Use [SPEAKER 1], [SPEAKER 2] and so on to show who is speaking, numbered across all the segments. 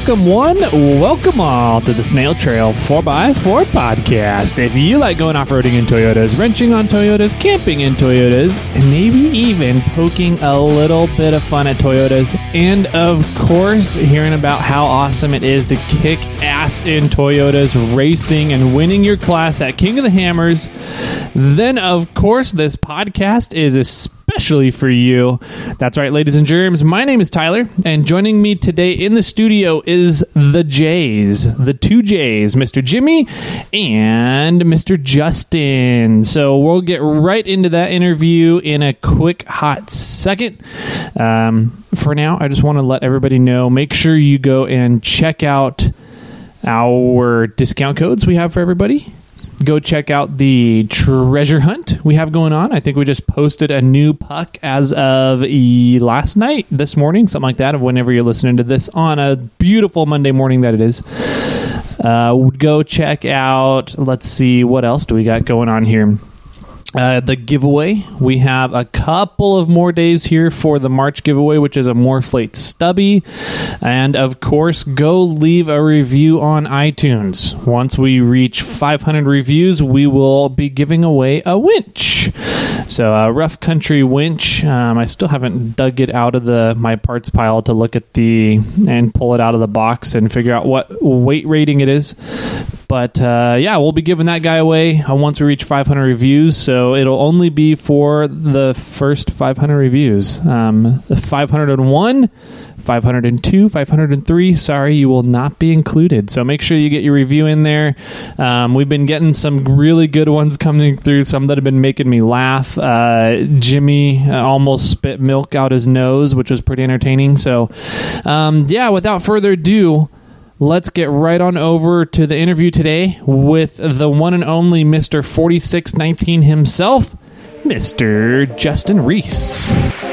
[SPEAKER 1] Welcome one, welcome all to the Snail Trail 4x4 podcast. If you like going off-roading in Toyotas, wrenching on Toyotas, camping in Toyotas, and maybe even poking a little bit of fun at Toyotas, and of course, hearing about how awesome it is to kick ass in Toyotas, racing and winning your class at King of the Hammers, then of course, this podcast is especially for you. That's right, ladies and germs. My name is Tyler, and joining me today in the studio is the J's, the two J's, Mr. Jimmy and Mr. Justin. So we'll get right into that interview in a quick, hot second. For now, I just want to let everybody know, make sure you go and check out our discount codes we have for everybody. Go check out the treasure hunt we have going on. I think we just posted a new puck as of last night, this morning, something like that, of whenever you're listening to this on a beautiful Monday morning that it is. Go check out, let's see, what else do we got going on here? The giveaway. We have a couple of more days here for the March giveaway, which is a Morphlate Stubby. And of course, go leave a review on iTunes. Once we reach 500 reviews, we will be giving away a winch. So a Rough Country winch. I still haven't dug it out of my parts pile to look at and pull it out of the box and figure out what weight rating it is. But yeah, we'll be giving that guy away once we reach 500 reviews. So it'll only be for the first 500 reviews. 501, 502, 503. Sorry, you will not be included. So make sure you get your review in there. We've been getting some really good ones coming through, some that have been making me laugh. Jimmy almost spit milk out his nose, which was pretty entertaining. So yeah, without further ado, let's get right on over to the interview today with the one and only Mr. 4619 himself, Mr. Justin Reese.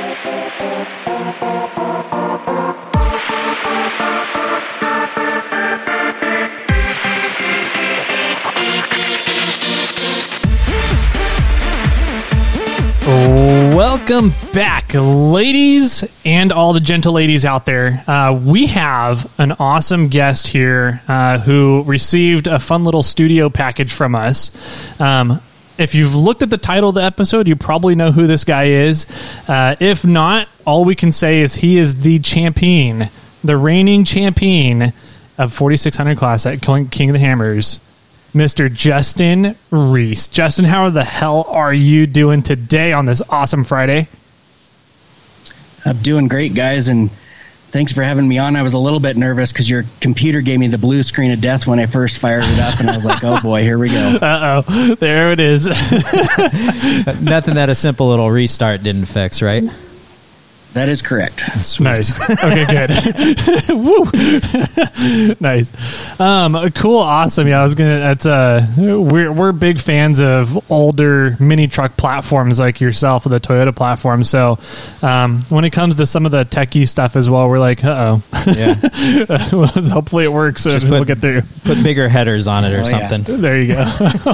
[SPEAKER 1] Welcome back, ladies and all the gentle ladies out there. We have an awesome guest here who received a fun little studio package from us. If you've looked at the title of the episode, you probably know who this guy is. If not, all we can say is he is the champion, the reigning champion of 4600 class at King of the Hammers, Mr. Justin Reese. Justin, how the hell are you doing today on this awesome Friday?
[SPEAKER 2] I'm doing great, guys, and thanks for having me on. I was a little bit nervous because your computer gave me the blue screen of death when I first fired it up, and I was like, oh boy, here we go.
[SPEAKER 1] Uh-oh, there it is.
[SPEAKER 3] Nothing that a simple little restart didn't fix, right?
[SPEAKER 2] That is correct.
[SPEAKER 1] Sweet. Nice. Okay, good. Woo. Nice. Cool. Awesome. Yeah, we're big fans of older mini truck platforms like yourself, the Toyota platform. So, when it comes to some of the techie stuff as well, we're like, yeah. Well, hopefully it works. Just we'll get through.
[SPEAKER 3] Put bigger headers on it or something.
[SPEAKER 1] Yeah. There you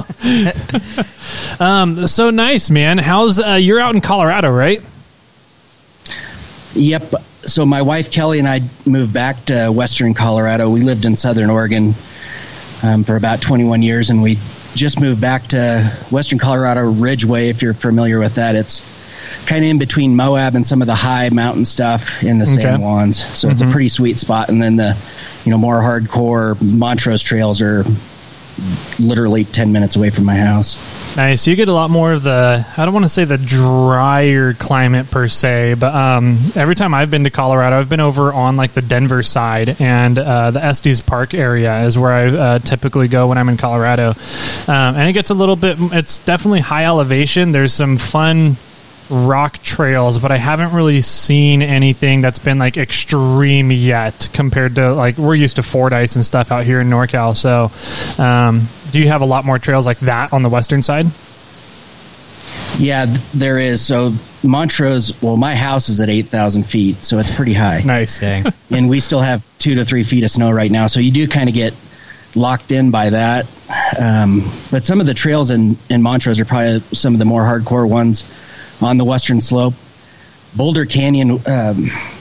[SPEAKER 1] go. So nice, man. How's you're out in Colorado, right?
[SPEAKER 2] Yep. So my wife, Kelly, and I moved back to Western Colorado. We lived in Southern Oregon for about 21 years, and we just moved back to Western Colorado Ridgeway, if you're familiar with that. It's kind of in between Moab and some of the high mountain stuff in the San Juans. So it's a pretty sweet spot. And then the more hardcore Montrose trails are literally 10 minutes away from my house.
[SPEAKER 1] Nice. You get a lot more of I don't want to say the drier climate per se, but every time I've been to Colorado, I've been over on like the Denver side, and the Estes Park area is where I typically go when I'm in Colorado. And it gets it's definitely high elevation. There's some fun rock trails, but I haven't really seen anything that's been like extreme yet compared to like we're used to Fordyce and stuff out here in NorCal. So do you have a lot more trails like that on the western side?
[SPEAKER 2] Yeah, there is. So Montrose, well, my house is at 8,000 feet, so it's pretty high.
[SPEAKER 1] Nice.
[SPEAKER 2] And we still have 2 to 3 feet of snow right now, so you do kind of get locked in by that. But some of the trails in Montrose are probably some of the more hardcore ones on the western slope. Boulder Canyon,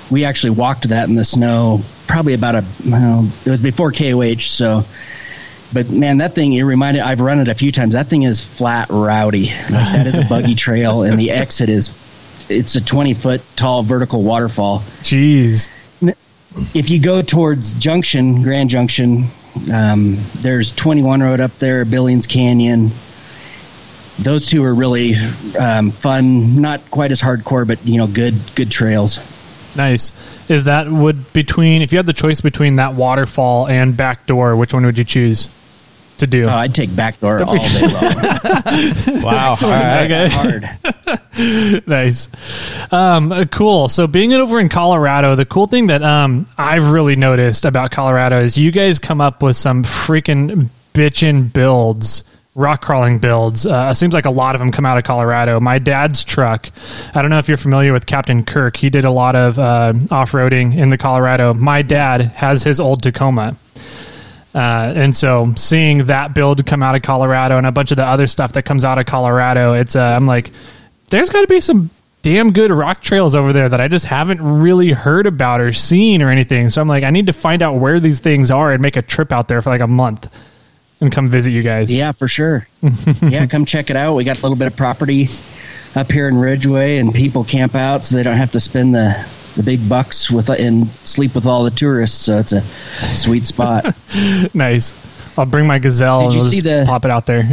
[SPEAKER 2] we actually walked that in the snow probably about it was before KOH. So, but man, that thing, I've run it a few times. That thing is flat rowdy. Like, that is a buggy trail, and the exit it's a 20-foot tall vertical waterfall.
[SPEAKER 1] Jeez.
[SPEAKER 2] If you go towards Grand Junction, there's 21 Road up there, Billings Canyon. Those two are really fun, not quite as hardcore, but good trails.
[SPEAKER 1] Nice. Is that if you had the choice between that waterfall and Backdoor, which one would you choose to do?
[SPEAKER 2] Oh, I'd take Backdoor all day long.
[SPEAKER 3] Wow. All right.
[SPEAKER 1] Okay.
[SPEAKER 2] Hard.
[SPEAKER 1] Nice. Cool. So being over in Colorado, the cool thing that I've really noticed about Colorado is you guys come up with some freaking bitchin' builds, rock crawling builds. It seems like a lot of them come out of Colorado. My dad's truck, I don't know if you're familiar with Captain Kirk. He did a lot of off-roading in the Colorado. My dad has his old Tacoma. And so seeing that build come out of Colorado and a bunch of the other stuff that comes out of Colorado, I'm like, there's got to be some damn good rock trails over there that I just haven't really heard about or seen or anything. So I'm like, I need to find out where these things are and make a trip out there for like a month and come visit you guys.
[SPEAKER 2] Yeah, for sure. Yeah, come check it out. We got a little bit of property up here in Ridgeway, and people camp out so they don't have to spend the big bucks and sleep with all the tourists. So it's a sweet spot.
[SPEAKER 1] Nice. I'll bring my Gazelle and we'll just pop it out there.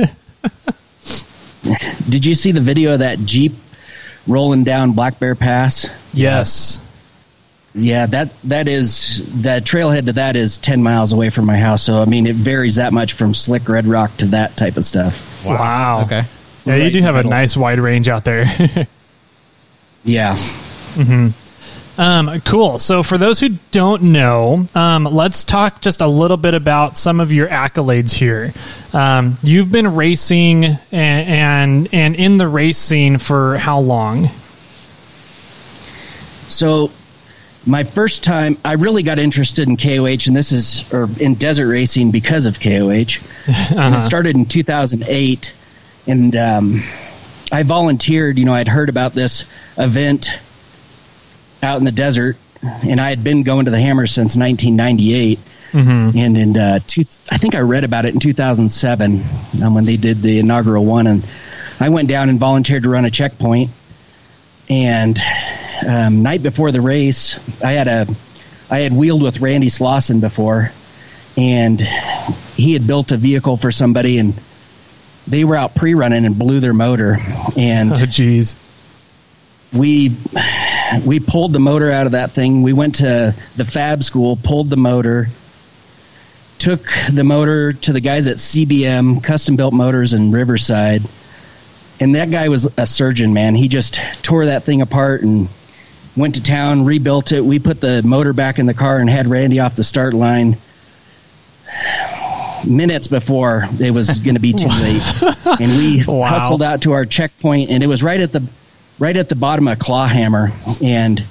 [SPEAKER 2] Did you see the video of that Jeep rolling down Black Bear Pass?
[SPEAKER 1] Yes.
[SPEAKER 2] Yeah, that is, the trailhead to that is 10 miles away from my house. So, I mean, it varies that much from slick red rock to that type of stuff.
[SPEAKER 1] Wow.
[SPEAKER 3] Okay.
[SPEAKER 1] Yeah, you do have a nice wide range out there.
[SPEAKER 2] Yeah.
[SPEAKER 1] Mm-hmm. Cool. So for those who don't know, let's talk just a little bit about some of your accolades here. You've been racing and in the race scene for how long? So my first time, I really got interested in KOH, and in desert racing because of KOH. And it started in 2008, and I volunteered. I'd heard about this event out in the desert, and I had been going to the Hammer since 1998. Mm-hmm. And I think I read about it in 2007 when they did the inaugural one, and I went down and volunteered to run a checkpoint. And night before the race, I had wheeled with Randy Slauson before, and he had built a vehicle for somebody, and they were out pre-running and blew their motor. And oh, geez.
[SPEAKER 2] We pulled the motor out of that thing. We went to the fab school, pulled the motor, took the motor to the guys at CBM, Custom Built Motors in Riverside. And that guy was a surgeon, man. He just tore that thing apart and went to town, rebuilt it. We put the motor back in the car and had Randy off the start line minutes before it was going to be too late. And we hustled out to our checkpoint, and it was right at the bottom of Clawhammer. And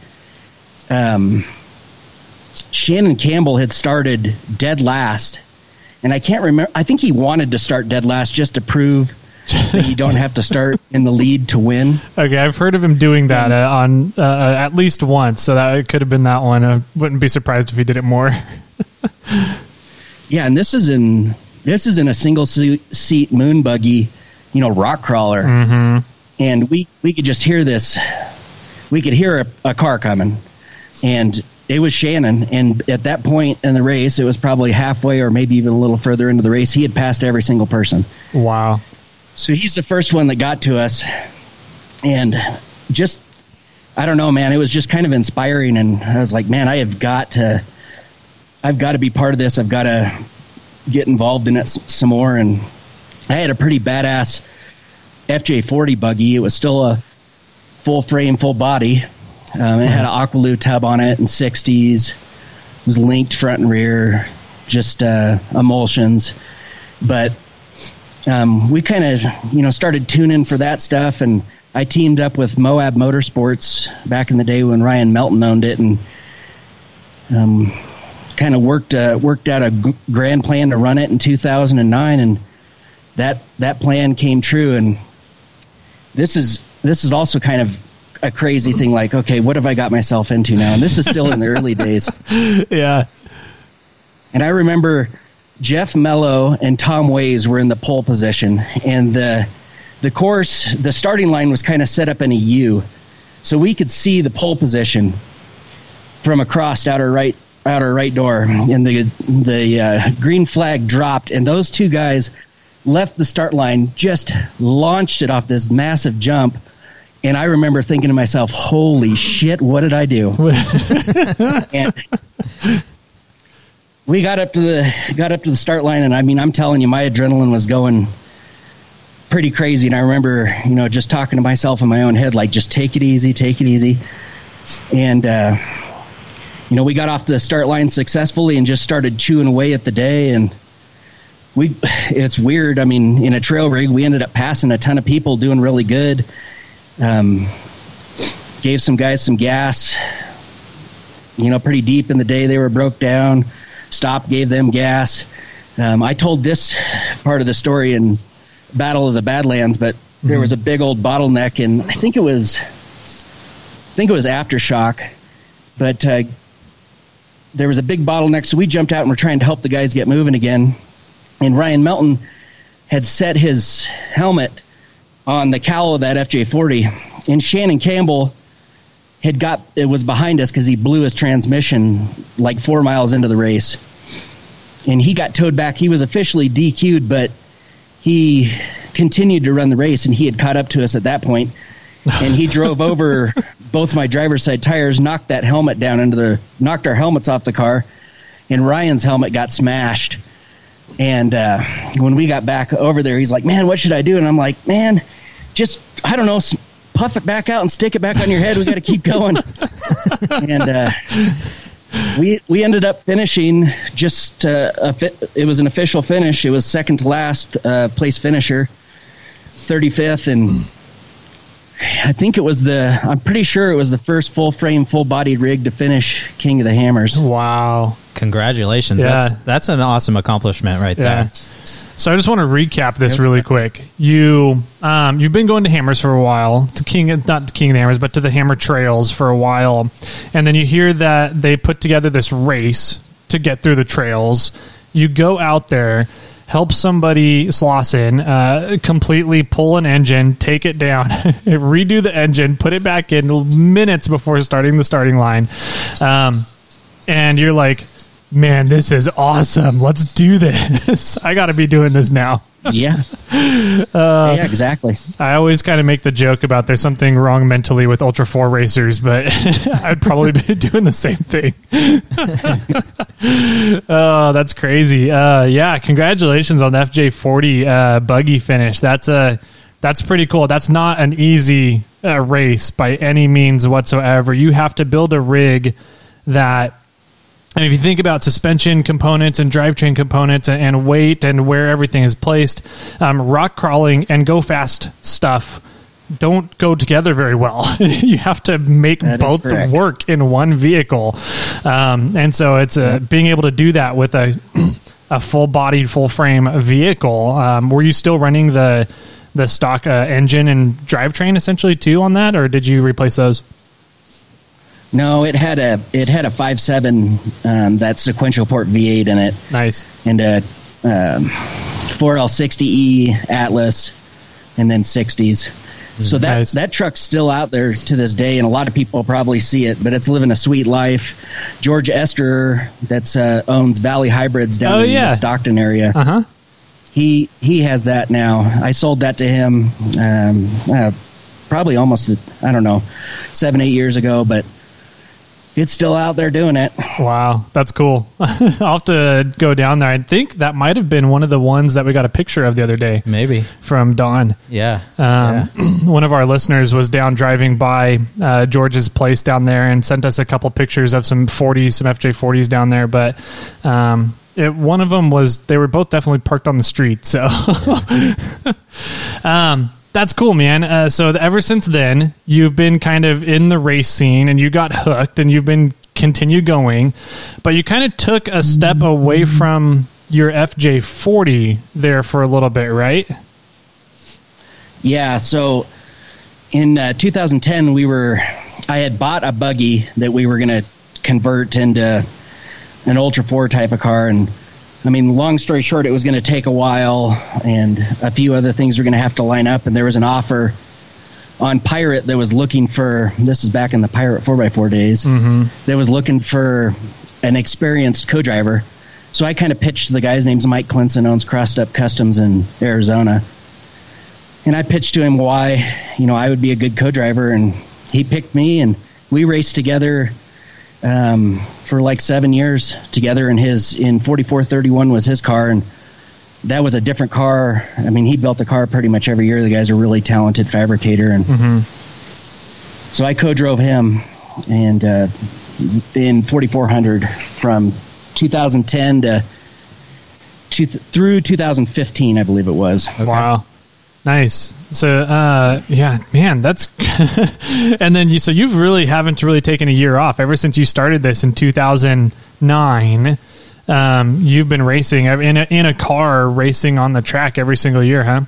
[SPEAKER 2] Shannon Campbell had started dead last. And I can't remember. I think he wanted to start dead last just to prove that you don't have to start in the lead to win. Okay,
[SPEAKER 1] I've heard of him doing that on at least once, so that it could have been that one. I wouldn't be surprised if he did it more.
[SPEAKER 2] Yeah, and this is in a single seat moon buggy, rock crawler, and we could just hear this. We could hear a car coming, and it was Shannon. And at that point in the race, it was probably halfway or maybe even a little further into the race. He had passed every single person.
[SPEAKER 1] Wow.
[SPEAKER 2] So he's the first one that got to us, and just, I don't know, man, it was just kind of inspiring, and I was like, man, I've got to be part of this. I've got to get involved in it some more. And I had a pretty badass FJ40 buggy. It was still a full frame, full body. It had an Aqualoo tub on it and 60s. It was linked front and rear, just emulsions. But we kind of, started tuning for that stuff, and I teamed up with Moab Motorsports back in the day when Ryan Melton owned it, and kind of worked out a grand plan to run it in 2009, and that plan came true. And this is also kind of a crazy thing like, okay, what have I got myself into now? And this is still in the early days.
[SPEAKER 1] Yeah.
[SPEAKER 2] And I remember Jeff Mello and Tom Ways were in the pole position, and the course, the starting line was kind of set up in a U, so we could see the pole position from across outer right door, and the green flag dropped, and those two guys left the start line, just launched it off this massive jump. And I remember thinking to myself, holy shit, what did I do? And we got up to the start line, and I mean, I'm telling you, my adrenaline was going pretty crazy. And I remember, just talking to myself in my own head, like, just take it easy. And, we got off the start line successfully and just started chewing away at the day. And it's weird. I mean, in a trail rig, we ended up passing a ton of people, doing really good. Gave some guys some gas, pretty deep in the day. They were broke down. Stopped, gave them gas. I told this part of the story in Battle of the Badlands, but there was a big old bottleneck, and I think it was Aftershock, but there was a big bottleneck, so we jumped out and we're trying to help the guys get moving again. And Ryan Melton had set his helmet on the cowl of that FJ40, and Shannon Campbell was behind us because he blew his transmission like 4 miles into the race, and he got towed back. He was officially DQ'd, but he continued to run the race, and he had caught up to us at that point, and he drove over both my driver's side tires, knocked that helmet down knocked our helmets off the car, and Ryan's helmet got smashed. And when we got back over there, he's like, man, what should I do? And I'm like, man, just, I don't know, puff it back out and stick it back on your head. We got to keep going. And we ended up finishing just it was an official finish. It was second to last place finisher, 35th. And I think I'm pretty sure it was the first full frame, full bodied rig to finish King of the Hammers.
[SPEAKER 1] Wow.
[SPEAKER 3] Congratulations.
[SPEAKER 1] Yeah.
[SPEAKER 3] That's an awesome accomplishment right there.
[SPEAKER 1] So I just want to recap this really quick. You've been going to Hammers for a while, not to King of the Hammers, but to the Hammer Trails for a while. And then you hear that they put together this race to get through the trails. You go out there, help somebody, Slauson, completely pull an engine, take it down, redo the engine, put it back in minutes before starting the starting line. And you're like, man, this is awesome. Let's do this. I got to be doing this now.
[SPEAKER 2] Yeah. Yeah, exactly.
[SPEAKER 1] I always kind of make the joke about there's something wrong mentally with Ultra 4 racers, but I'd probably be doing the same thing. Oh, that's crazy. Yeah, congratulations on the FJ40 buggy finish. That's pretty cool. That's not an easy race by any means whatsoever. You have to build a rig that, and if you think about suspension components and drivetrain components and weight and where everything is placed, rock crawling and go fast stuff don't go together very well. You have to make both work in one vehicle. And so it's being able to do that with a full-bodied, full-frame vehicle. Were you still running the stock engine and drivetrain essentially too on that, or did you replace those?
[SPEAKER 2] No, it had a 5.7 that sequential port V8 in it.
[SPEAKER 1] Nice.
[SPEAKER 2] And a 4L60E Atlas, and then 60s. So that truck's still out there to this day, and a lot of people probably see it, but it's living a sweet life. George Ester, that's owns Valley Hybrids down in the Stockton area.
[SPEAKER 1] Uh-huh.
[SPEAKER 2] He has that now. I sold that to him probably almost 7-8 years ago, but it's still out there doing it.
[SPEAKER 1] Wow, that's cool. I'll have to go down there. I think that might have been one of the ones that we got a picture of the other day.
[SPEAKER 3] Maybe.
[SPEAKER 1] From Dawn.
[SPEAKER 3] Yeah.
[SPEAKER 1] One of our listeners was down driving by George's place down there and sent us a couple pictures of some FJ40s down there. But one of them they were both definitely parked on the street. So that's cool, man. So ever since then, you've been kind of in the race scene and you got hooked and you've been continue going, but you kind of took a step away from your FJ40 there for a little bit, right?
[SPEAKER 2] Yeah. So in 2010, I had bought a buggy that we were going to convert into an Ultra 4 type of car. And I mean, long story short, it was going to take a while and a few other things were going to have to line up. And there was an offer on Pirate that was looking for, this is back in the Pirate 4x4 days, that was looking for an experienced co-driver. So I kind of pitched the guy's name's Mike Clinton, owns Crossed Up Customs in Arizona. And I pitched to him why, I would be a good co-driver, and he picked me, and we raced together for like 7 years together. And in 4431 was his car, and that was a different car. I mean, he built a car pretty much every year. The guy's a really talented fabricator, and so I co-drove him, and in 4400 from 2010 through 2015, I believe it was.
[SPEAKER 1] Okay. Wow. Nice. So, yeah, man, that's, and then you've really haven't really taken a year off ever since you started this in 2009. You've been racing in a car, racing on the track every single year, huh?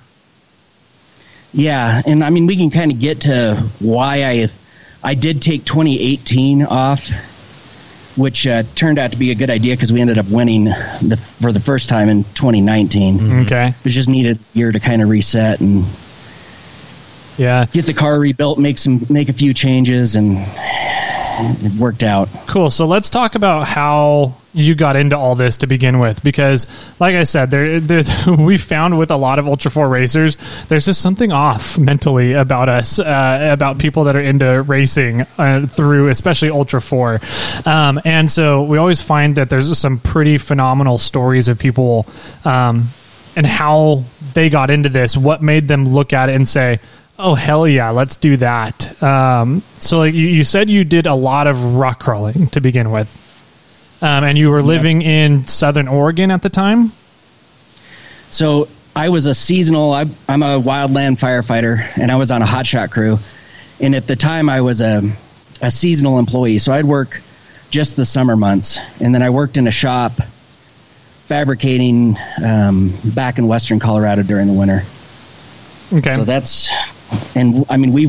[SPEAKER 2] Yeah. And I mean, we can kind of get to why I did take 2018 off, which turned out to be a good idea because we ended up winning for the first time in 2019.
[SPEAKER 1] Okay.
[SPEAKER 2] It just needed a year to kind of reset and get the car rebuilt, make a few changes, and it worked out.
[SPEAKER 1] Cool. So let's talk about how you got into all this to begin with, because like I said, we found with a lot of Ultra 4 racers, there's just something off mentally about us, about people that are into racing through especially Ultra 4. And so we always find that there's some pretty phenomenal stories of people and how they got into this, what made them look at it and say, oh, hell yeah, let's do that. So like you said you did a lot of rock crawling to begin with. And you were living in Southern Oregon at the time?
[SPEAKER 2] So I was a seasonal, I'm a wildland firefighter, and I was on a hotshot crew. And at the time, I was a seasonal employee. So I'd work just the summer months. And then I worked in a shop fabricating back in western Colorado during the winter.
[SPEAKER 1] Okay.
[SPEAKER 2] So and I mean, we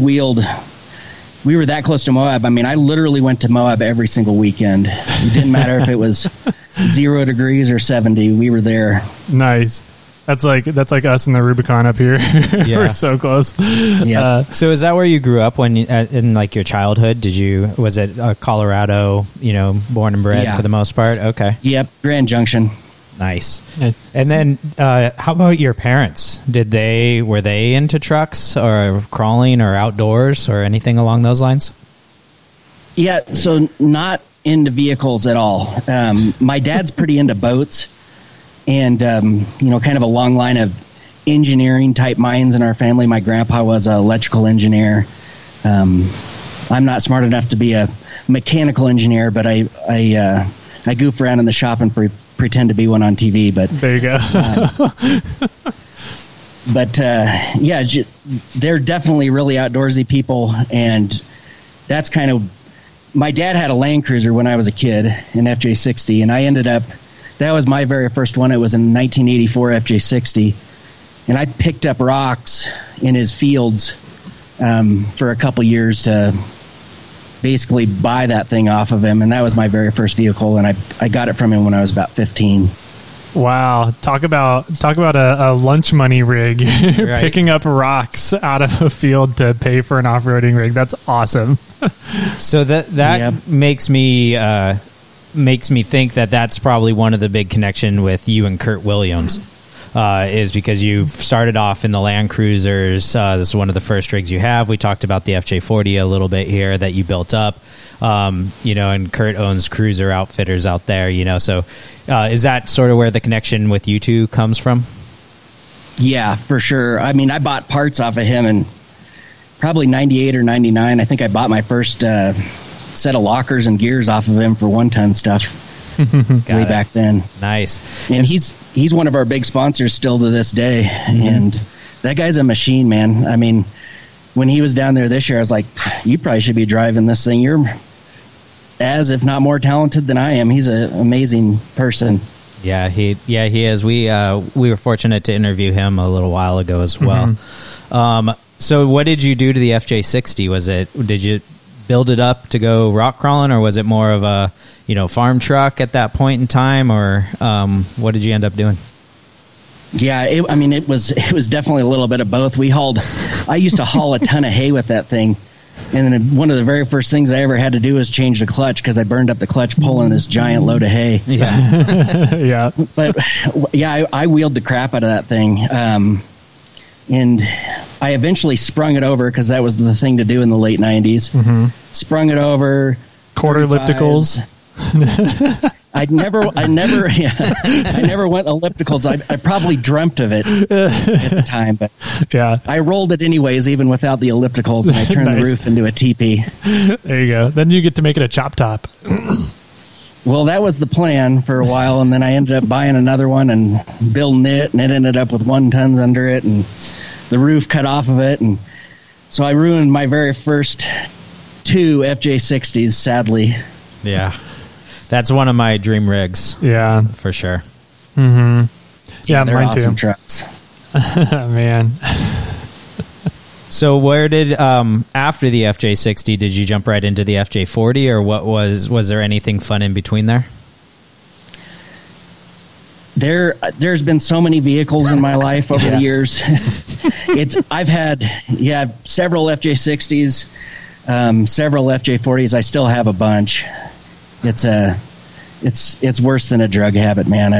[SPEAKER 2] were that close to Moab. I mean, I literally went to Moab every single weekend. It didn't matter if it was 0 degrees or 70. We were there.
[SPEAKER 1] Nice. That's like us in the Rubicon up here. Yeah. We're so close.
[SPEAKER 2] Yeah.
[SPEAKER 3] So is that where you grew up in like your childhood? Was it Colorado, born and bred for the most part? Okay.
[SPEAKER 2] Yep. Grand Junction.
[SPEAKER 3] Nice. And then how about your parents? Were they into trucks or crawling or outdoors or anything along those lines?
[SPEAKER 2] Yeah, so not into vehicles at all. My dad's pretty into boats and, kind of a long line of engineering type minds in our family. My grandpa was an electrical engineer. I'm not smart enough to be a mechanical engineer, but I goof around in the shop and pretend to be one on TV, but
[SPEAKER 1] there you go.
[SPEAKER 2] They're definitely really outdoorsy people, and that's kind of, my dad had a Land Cruiser when I was a kid, an FJ60, and that was my very first one. It was a 1984 FJ60, and I picked up rocks in his fields for a couple years to basically buy that thing off of him, and that was my very first vehicle, and I got it from him when I was about 15.
[SPEAKER 1] Wow, talk about a lunch money rig. Right. Picking up rocks out of a field to pay for an off-roading rig. That's awesome.
[SPEAKER 3] So that makes me think that that's probably one of the big connection with you and Kurt Williams. Is because you started off in the Land Cruisers. This is one of the first rigs you have. We talked about the FJ40 a little bit here that you built up, and Kurt owns Cruiser Outfitters out there, so is that sort of where the connection with you two comes from?
[SPEAKER 2] Yeah, for sure. I mean, I bought parts off of him in probably 98 or 99. I think I bought my first set of lockers and gears off of him for 1-ton stuff. Way back then.
[SPEAKER 3] Nice.
[SPEAKER 2] And he's one of our big sponsors still to this day. And that guy's a machine, man. I mean, when he was down there this year, I was like, you probably should be driving this thing. You're as, if not more talented than I am. He's an amazing person.
[SPEAKER 3] Yeah, he is. We were fortunate to interview him a little while ago as well. So what did you do to the FJ60? Did you build it up to go rock crawling, or was it more of a, farm truck at that point in time, or what did you end up doing?
[SPEAKER 2] Yeah, it was definitely a little bit of both. I used to haul a ton of hay with that thing. And then one of the very first things I ever had to do was change the clutch because I burned up the clutch pulling this giant load of hay.
[SPEAKER 3] Yeah.
[SPEAKER 1] Yeah.
[SPEAKER 2] But yeah, I wheeled the crap out of that thing. And I eventually sprung it over because that was the thing to do in the late 90s. Mm-hmm. Sprung it over.
[SPEAKER 1] Quarter ellipticals.
[SPEAKER 2] I never went ellipticals. I probably dreamt of it at the time, but
[SPEAKER 1] yeah,
[SPEAKER 2] I rolled it anyways, even without the ellipticals, and I turned the roof into a teepee.
[SPEAKER 1] There you go. Then you get to make it a chop top.
[SPEAKER 2] Well, that was the plan for a while, and then I ended up buying another one and building it, and it ended up with 1 tons under it, and the roof cut off of it, and so I ruined my very first 2 FJ60s, sadly.
[SPEAKER 3] Yeah. That's one of my dream rigs.
[SPEAKER 1] Yeah.
[SPEAKER 3] For sure.
[SPEAKER 1] Mm-hmm. Yeah,
[SPEAKER 2] they're
[SPEAKER 1] mine
[SPEAKER 2] awesome
[SPEAKER 1] too.
[SPEAKER 2] Trucks.
[SPEAKER 1] Man.
[SPEAKER 3] So where did, after the FJ60, did you jump right into the FJ40, or was there anything fun in between there?
[SPEAKER 2] There's been so many vehicles in my life over the years. I've had several FJ60s, several FJ40s. I still have a bunch. It's worse than a drug habit, man.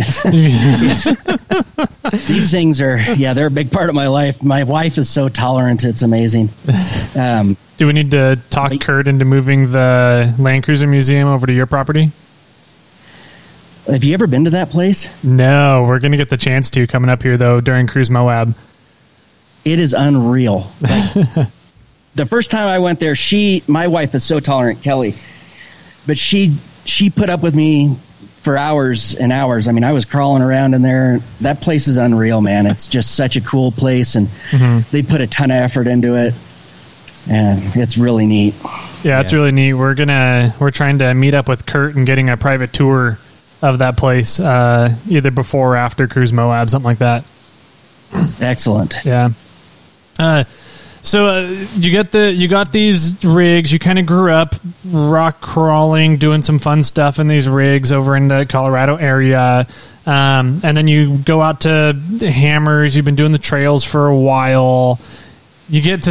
[SPEAKER 2] These things are, they're a big part of my life. My wife is so tolerant. It's amazing.
[SPEAKER 1] Do we need to talk Kurt into moving the Land Cruiser Museum over to your property?
[SPEAKER 2] Have you ever been to that place?
[SPEAKER 1] No, we're going to get the chance to coming up here, though, during Cruise Moab.
[SPEAKER 2] It is unreal. The first time I went there, my wife is so tolerant, Kelly, but she put up with me for hours and hours. I mean, I was crawling around in there. That place is unreal, man. It's just such a cool place, and they put a ton of effort into it, and it's really neat.
[SPEAKER 1] Yeah, it's really neat. We're trying to meet up with Kurt and getting a private tour of that place, either before or after Cruise Moab, something like that.
[SPEAKER 2] Excellent.
[SPEAKER 1] Yeah. So you got these rigs. You kind of grew up rock crawling, doing some fun stuff in these rigs over in the Colorado area, and then you go out to Hammers. You've been doing the trails for a while. You get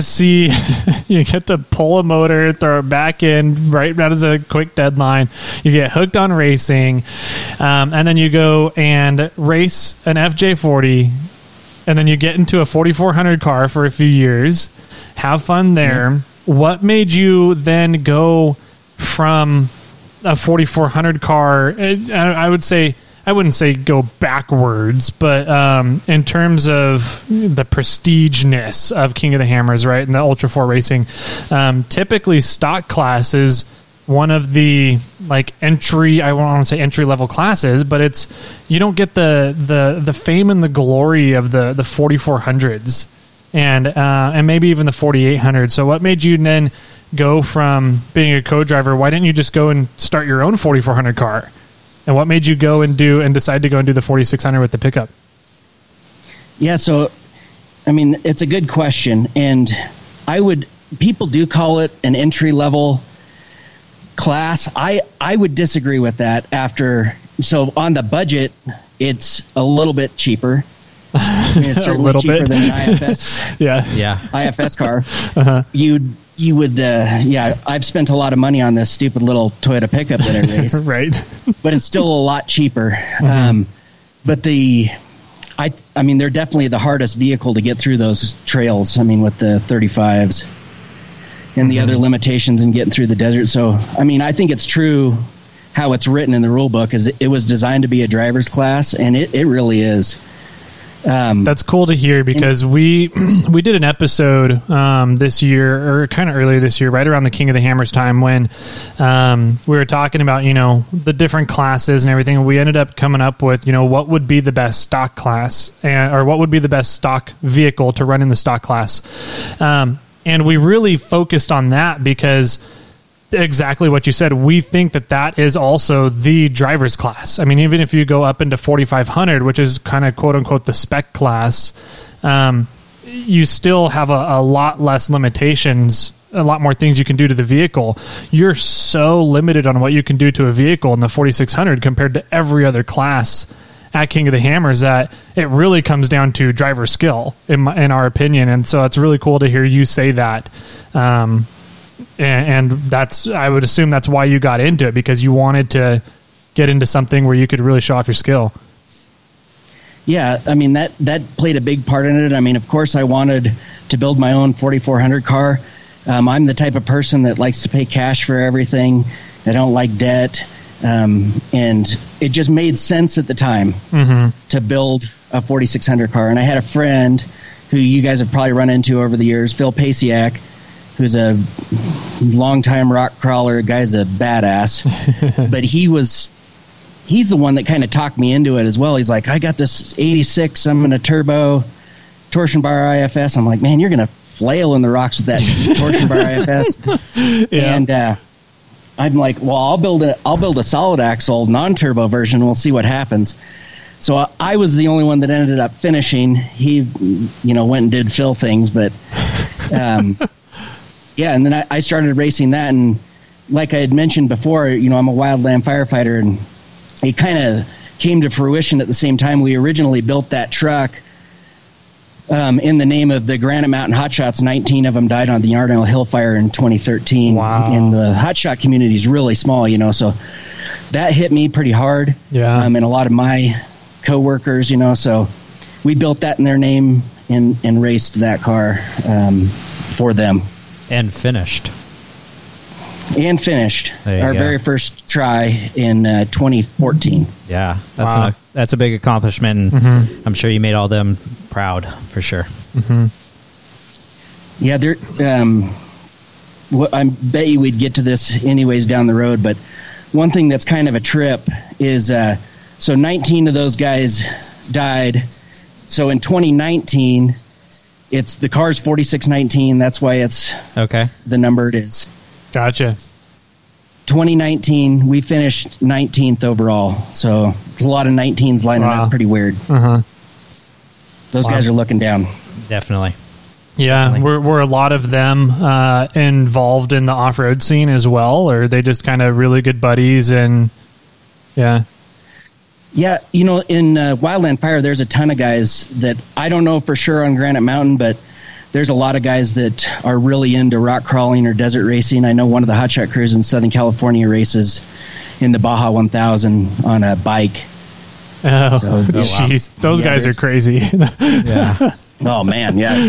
[SPEAKER 1] to pull a motor, throw it back in right as a quick deadline. You get hooked on racing, and then you go and race an FJ40, and then you get into a 4400 car for a few years. Have fun there. What made you then go from a 4400 car? I would say, I wouldn't say go backwards, but in terms of the prestigeness of King of the Hammers, right, and the Ultra 4 racing, typically stock class is one of the entry, I want to say entry level classes, but you don't get the fame and the glory of the 4400s and maybe even the 4800. So what made you then go from being a co-driver? Why didn't you just go and start your own 4400 car? And what made you go and decide to go and do the 4600 with the pickup?
[SPEAKER 2] Yeah, so I mean, it's a good question, and people do call it an entry level class. I would disagree with that. So on the budget, it's a little bit cheaper. I mean, it's certainly cheaper than an IFS. IFS car. Uh-huh. You would, I've spent a lot of money on this stupid little Toyota pickup that I race.
[SPEAKER 1] Right.
[SPEAKER 2] But it's still a lot cheaper.
[SPEAKER 1] Mm-hmm.
[SPEAKER 2] But I mean, they're definitely the hardest vehicle to get through those trails. I mean, with the 35s and the other limitations in getting through the desert. So, I mean, I think it's true how it's written in the rule book is it was designed to be a driver's class, and it really is.
[SPEAKER 1] That's cool to hear, because we did an episode this year, or kind of earlier this year, right around the King of the Hammers time, when we were talking about the different classes and everything. We ended up coming up with what would be the best stock class, or what would be the best stock vehicle to run in the stock class, and we really focused on that because exactly what you said. We think that is also the driver's class. I mean, even if you go up into 4500, which is kind of quote unquote the spec class, you still have a lot less limitations, a lot more things you can do to the vehicle. You're so limited on what you can do to a vehicle in the 4600 compared to every other class at King of the Hammers, that it really comes down to driver skill, in our opinion. And so it's really cool to hear you say that. And that's, I would assume that's why you got into it, because you wanted to get into something where you could really show off your skill.
[SPEAKER 2] Yeah, I mean, that played a big part in it. I mean, of course, I wanted to build my own 4400 car. I'm the type of person that likes to pay cash for everything. I don't like debt. And it just made sense at the time to build a 4600 car. And I had a friend who you guys have probably run into over the years, Phil Pasiak, who's a longtime rock crawler. Guy's a badass. But he's the one that kind of talked me into it as well. He's like, I got this 86, I'm going to turbo torsion bar IFS. I'm like, man, you're going to flail in the rocks with that torsion bar IFS. Yeah. And I'm like, well, I'll build a solid axle non-turbo version. We'll see what happens. So I was the only one that ended up finishing. He, went and did Phil things, but yeah. And then I started racing that, and like I had mentioned before, I'm a wildland firefighter, and it kind of came to fruition at the same time. We originally built that truck in the name of the Granite Mountain Hotshots. 19 of them died on the Yarnell Hill Fire in 2013.
[SPEAKER 1] Wow.
[SPEAKER 2] And the hotshot community is really small, so that hit me pretty hard.
[SPEAKER 1] Yeah.
[SPEAKER 2] And a lot of my coworkers, so we built that in their name and raced that car for them.
[SPEAKER 3] And finished.
[SPEAKER 2] Our very first try in 2014.
[SPEAKER 3] Yeah, that's a big accomplishment, and I'm sure you made all them proud for sure.
[SPEAKER 2] Yeah, I bet you we'd get to this anyways down the road, but one thing that's kind of a trip is so 19 of those guys died. So in 2019, it's the car's 4619. That's why it's the number it is.
[SPEAKER 1] Gotcha.
[SPEAKER 2] 2019, we finished 19th overall. So a lot of 19s lining up pretty weird. Those guys are looking down.
[SPEAKER 3] Definitely.
[SPEAKER 1] Yeah, were a lot of them involved in the off-road scene as well, or are they just kind of really good buddies? And yeah, in Wildland Fire, there's a ton of guys that I don't know for sure on Granite Mountain, but there's a lot of guys that are really into rock crawling or desert racing. I know one of the hotshot crews in Southern California races in the Baja 1000 on a bike. Oh, jeez. Wow. Those guys are crazy.
[SPEAKER 2] Yeah. Oh, man, yeah.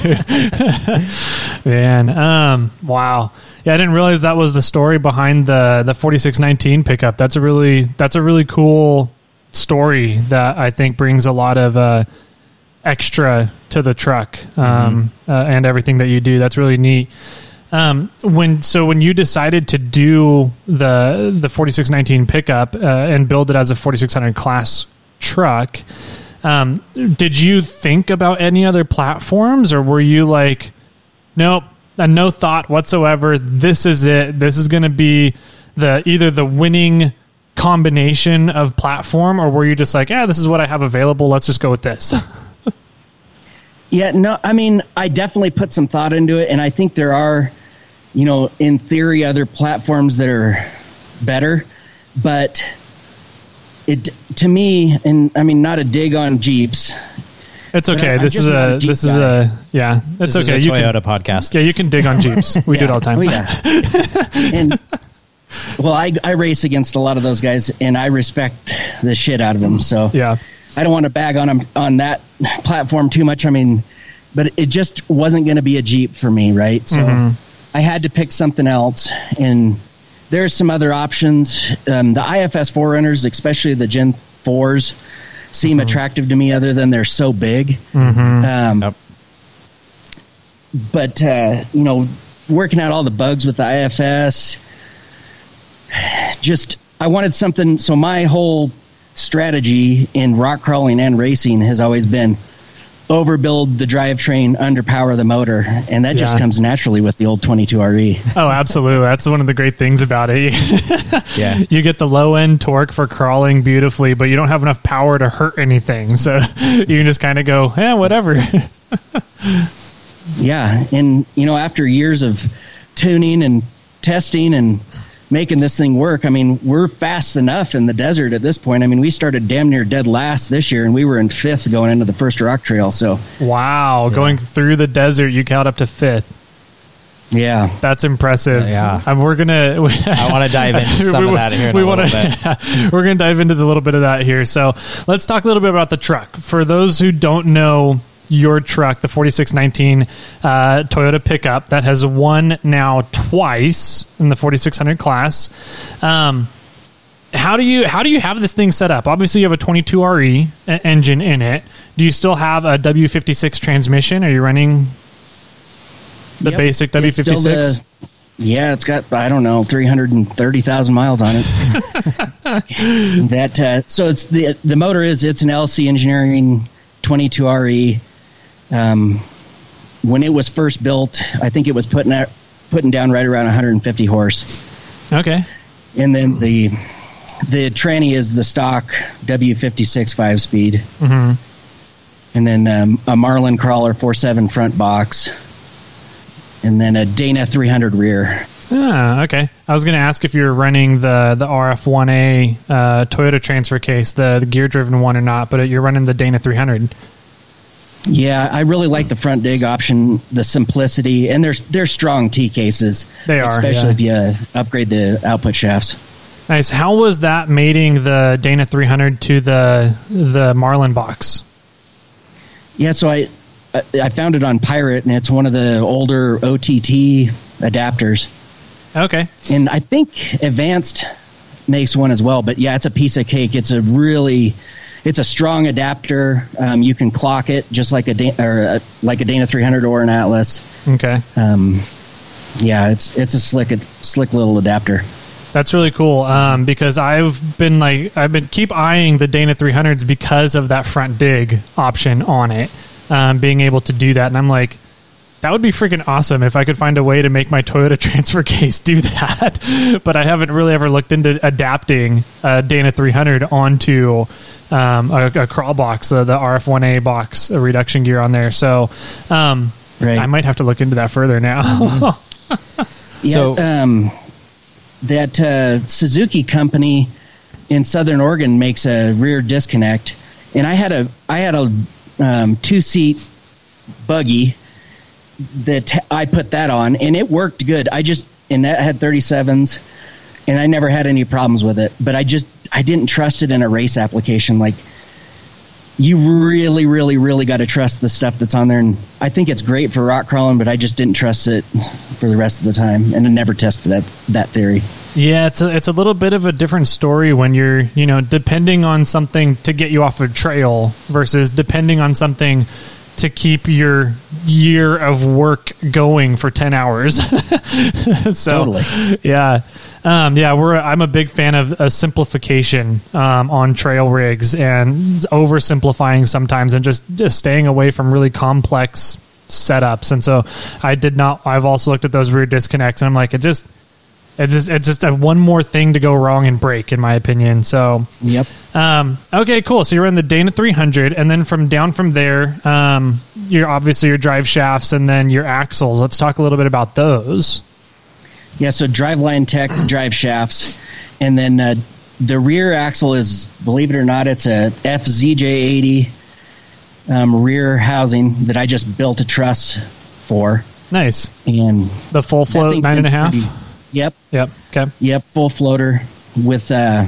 [SPEAKER 1] Man, wow. Yeah, I didn't realize that was the story behind the 4619 pickup. That's a really cool story that I think brings a lot of extra to the truck and everything that you do. That's really neat. When you decided to do the 4619 pickup and build it as a 4600 class truck, did you think about any other platforms, or were you like, nope, no thought whatsoever, this is it, this is going to be either the winning combination of platform, or were you just like, this is what I have available, let's just go with this?
[SPEAKER 2] Yeah, no, I mean, I definitely put some thought into it, and I think there are, in theory, other platforms that are better, but to me, and I mean, not a dig on Jeeps.
[SPEAKER 1] It's okay. This is a it's okay.
[SPEAKER 3] Is a Toyota podcast.
[SPEAKER 1] Yeah, you can dig on Jeeps. We do it all the time.
[SPEAKER 2] Oh, yeah. And well, I race against a lot of those guys, and I respect the shit out of them. So
[SPEAKER 1] yeah.
[SPEAKER 2] I don't want to bag on them on that platform too much. I mean, but it just wasn't going to be a Jeep for me, right? So I had to pick something else, and there's some other options. The IFS 4Runners, especially the Gen 4s, seem attractive to me, other than they're so big. But working out all the bugs with the IFS, I wanted something. So my whole strategy in rock crawling and racing has always been overbuild the drivetrain, underpower the motor, and that just comes naturally with the old 22RE.
[SPEAKER 1] Oh, absolutely. That's one of the great things about it. Yeah. You get the low end torque for crawling beautifully, but you don't have enough power to hurt anything. So you can just kind of go, whatever.
[SPEAKER 2] Yeah, and after years of tuning and testing and making this thing work, I mean, we're fast enough in the desert at this point. I mean, we started damn near dead last this year, and we were in 5th going into the first rock trail. So
[SPEAKER 1] wow, going through the desert, you got up to 5th.
[SPEAKER 2] Yeah,
[SPEAKER 1] that's impressive.
[SPEAKER 3] Yeah,
[SPEAKER 1] I want to
[SPEAKER 3] dive into some of that here in a little bit.
[SPEAKER 1] We're going to dive into a little bit of that here. So let's talk a little bit about the truck. For those who don't know your truck, the 4619 Toyota pickup that has won now twice in the 4600 class. How do you have this thing set up? Obviously, you have a 22RE engine in it. Do you still have a W56 transmission? Are you running the basic W56?
[SPEAKER 2] It's got, I don't know, 330,000 miles on it. So it's the motor it's an LC Engineering 22RE. When it was first built, I think it was putting down right around 150 horse.
[SPEAKER 1] Okay.
[SPEAKER 2] And then the tranny is the stock W56 5-speed. Mm-hmm. And then a Marlin Crawler 4.7 front box. And then a Dana 300 rear.
[SPEAKER 1] Ah, okay. I was going to ask if you're running the RF1A Toyota transfer case, the gear-driven one or not, but you're running the Dana 300.
[SPEAKER 2] Yeah, I really like the front dig option, the simplicity, and they're strong T cases.
[SPEAKER 1] They are,
[SPEAKER 2] especially if you upgrade the output shafts.
[SPEAKER 1] Nice. How was that mating the Dana 300 to the Marlin box?
[SPEAKER 2] Yeah, so I found it on Pirate, and it's one of the older OTT adapters.
[SPEAKER 1] Okay.
[SPEAKER 2] And I think Advanced makes one as well, but yeah, it's a piece of cake. It's a strong adapter. You can clock it just like a Dana 300 or an Atlas.
[SPEAKER 1] Okay.
[SPEAKER 2] Yeah, it's a slick little adapter.
[SPEAKER 1] That's really cool because I've been keep eyeing the Dana 300s because of that front dig option on it. Being able to do that, and I'm like, that would be freaking awesome if I could find a way to make my Toyota transfer case do that. But I haven't really ever looked into adapting a Dana 300 onto a crawl box, the RF1A box, a reduction gear on there. So right. I might have to look into that further now.
[SPEAKER 2] So that Suzuki company in Southern Oregon makes a rear disconnect, and I had a 2-seat buggy that I put that on, and it worked good. And that had 37s, and I never had any problems with it. But I didn't trust it in a race application. Like, you really, really, really got to trust the stuff that's on there. And I think it's great for rock crawling, but I just didn't trust it for the rest of the time, and I never tested that theory.
[SPEAKER 1] Yeah, it's a little bit of a different story when you're, depending on something to get you off a trail versus depending on something to keep your year of work going for 10 hours. So,
[SPEAKER 2] totally.
[SPEAKER 1] Yeah. I'm a big fan of a simplification on trail rigs and oversimplifying sometimes and just staying away from really complex setups. And so I've also looked at those rear disconnects, and I'm like, it's just one more thing to go wrong and break, in my opinion. So,
[SPEAKER 2] yep.
[SPEAKER 1] Okay, cool. So you're in the Dana 300, and then from there, you're obviously your drive shafts and then your axles. Let's talk a little bit about those.
[SPEAKER 2] Yeah, so Driveline Tech drive shafts, and then the rear axle is, believe it or not, it's a FZJ80 rear housing that I just built a truss for.
[SPEAKER 1] Nice.
[SPEAKER 2] And
[SPEAKER 1] the full float 9.5.
[SPEAKER 2] Yep.
[SPEAKER 1] Okay.
[SPEAKER 2] Yep. Full floater with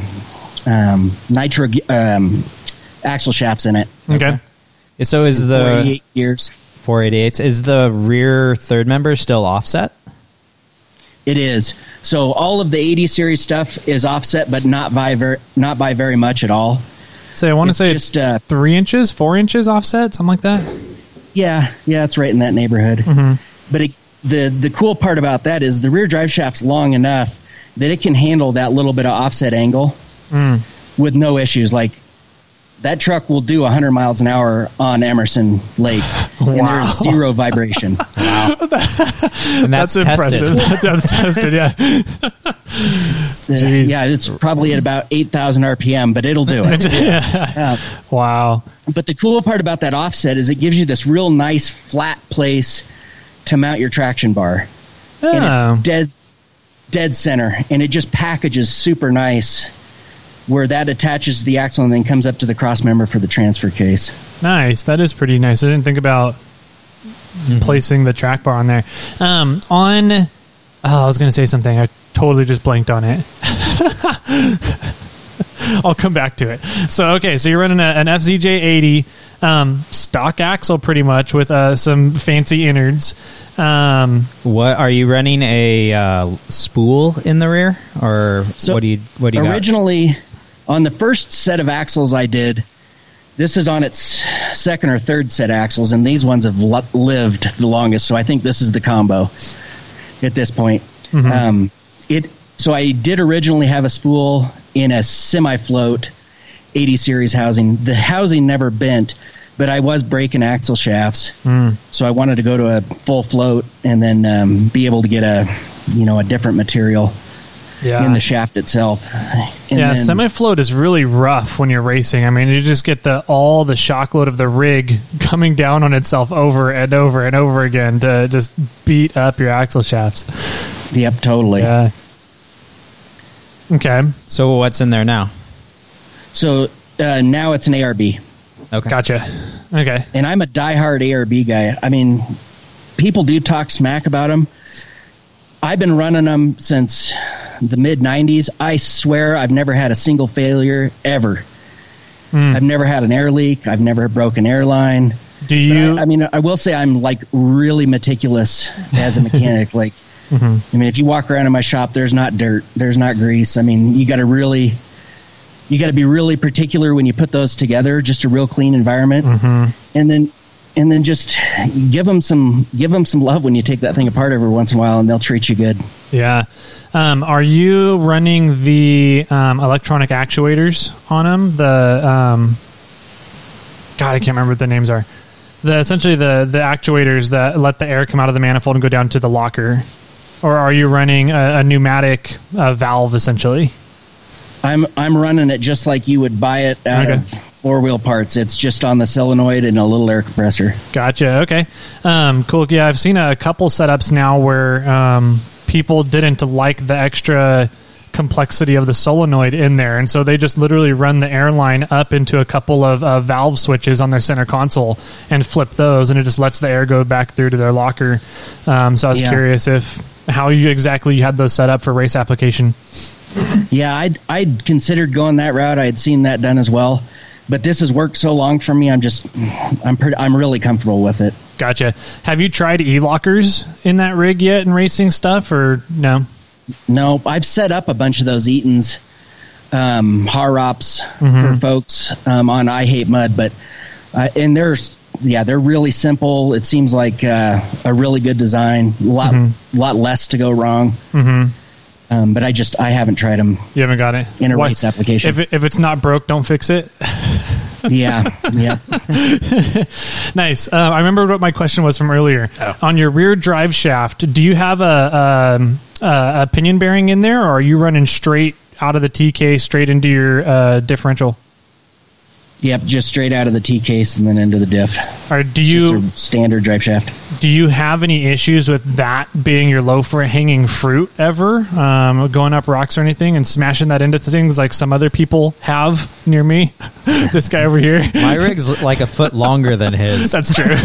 [SPEAKER 2] nitro axle shafts in it.
[SPEAKER 1] Okay.
[SPEAKER 3] So is the
[SPEAKER 2] 488 gears.
[SPEAKER 3] 488s, is the rear third member still offset?
[SPEAKER 2] It is. So all of the 80 series stuff is offset, but not by very much at all.
[SPEAKER 1] So I want to say just 3 inches, 4 inches offset, something like that.
[SPEAKER 2] Yeah, it's right in that neighborhood. Mm-hmm. But the cool part about that is the rear drive shaft's long enough that it can handle that little bit of offset angle with no issues. Like, that truck will do 100 miles an hour on Emerson Lake, and there's zero vibration.
[SPEAKER 3] Wow. And that's
[SPEAKER 1] impressive. That's tested, yeah.
[SPEAKER 2] Yeah, it's probably at about 8,000 RPM, but it'll do it.
[SPEAKER 1] Wow.
[SPEAKER 2] But the cool part about that offset is it gives you this real nice flat place to mount your traction bar. And it's dead center, and it just packages super nice where that attaches to the axle and then comes up to the cross member for the transfer case.
[SPEAKER 1] Nice. That is pretty nice. I didn't think about placing the track bar on there. I was going to say something. I totally just blanked on it. I'll come back to it. So you're running an FZJ 80 stock axle pretty much with some fancy innards.
[SPEAKER 3] What are you running, a spool in the rear, or what do you
[SPEAKER 2] originally
[SPEAKER 3] got?
[SPEAKER 2] On the first set of axles I did, this is on its second or third set of axles, and these ones have lived the longest, so I think this is the combo at this point. So I did originally have a spool in a semi-float 80 series housing. The housing never bent, but I was breaking axle shafts, so I wanted to go to a full float and then be able to get a different material in the shaft itself. And
[SPEAKER 1] semi-float is really rough when you're racing. I mean, you just get all the shock load of the rig coming down on itself over and over and over again to just beat up your axle shafts.
[SPEAKER 2] Yep, totally.
[SPEAKER 1] Yeah. Okay.
[SPEAKER 3] So what's in there now?
[SPEAKER 2] So now it's an ARB.
[SPEAKER 3] Okay.
[SPEAKER 1] Gotcha. Okay.
[SPEAKER 2] And I'm a diehard ARB guy. I mean, people do talk smack about them. I've been running them since the mid-90s. I swear I've never had a single failure ever. I've never had an air leak. I've never broken airline.
[SPEAKER 1] Do you?
[SPEAKER 2] I will say I'm like really meticulous as a mechanic. Like, I mean, if you walk around in my shop, there's not dirt, there's not grease. I mean, you got to be really particular when you put those together. Just a real clean environment, and then just give them some love when you take that thing apart every once in a while, and they'll treat you good.
[SPEAKER 1] Yeah. Are you running the electronic actuators on them? God, I can't remember what the names are. Essentially the actuators that let the air come out of the manifold and go down to the locker. Or are you running a pneumatic valve essentially?
[SPEAKER 2] I'm running it just like you would buy it out of four-wheel parts. It's just on the solenoid and a little air compressor.
[SPEAKER 1] Gotcha. Okay. Cool. Yeah, I've seen a couple setups now where people didn't like the extra complexity of the solenoid in there, and so they just literally run the airline up into a couple of valve switches on their center console and flip those, and it just lets the air go back through to their locker. So I was curious how you exactly had those set up for race application.
[SPEAKER 2] Yeah, I'd considered going that route. I had seen that done as well, but this has worked so long for me. I'm really comfortable with it.
[SPEAKER 1] Gotcha. Have you tried e-lockers in that rig yet in racing stuff, or no?
[SPEAKER 2] No, I've set up a bunch of those Eaton's Harops for folks on I Hate Mud, but and they're really simple. It seems like a really good design. A lot less to go wrong. But I haven't tried them.
[SPEAKER 1] You haven't got it
[SPEAKER 2] in a race application.
[SPEAKER 1] If it's not broke, don't fix it.
[SPEAKER 2] Yeah.
[SPEAKER 1] Nice. I remember what my question was from earlier. On your rear drive shaft, do you have a pinion bearing in there, or are you running straight out of the T case straight into your differential?
[SPEAKER 2] Yep, just straight out of the T case and then into the diff.
[SPEAKER 1] Or
[SPEAKER 2] just a standard drive shaft.
[SPEAKER 1] Do you have any issues with that being your low for hanging fruit ever? Going up rocks or anything and smashing that into things like some other people have near me? This guy over here.
[SPEAKER 3] My rig's like a foot longer than his.
[SPEAKER 1] That's true.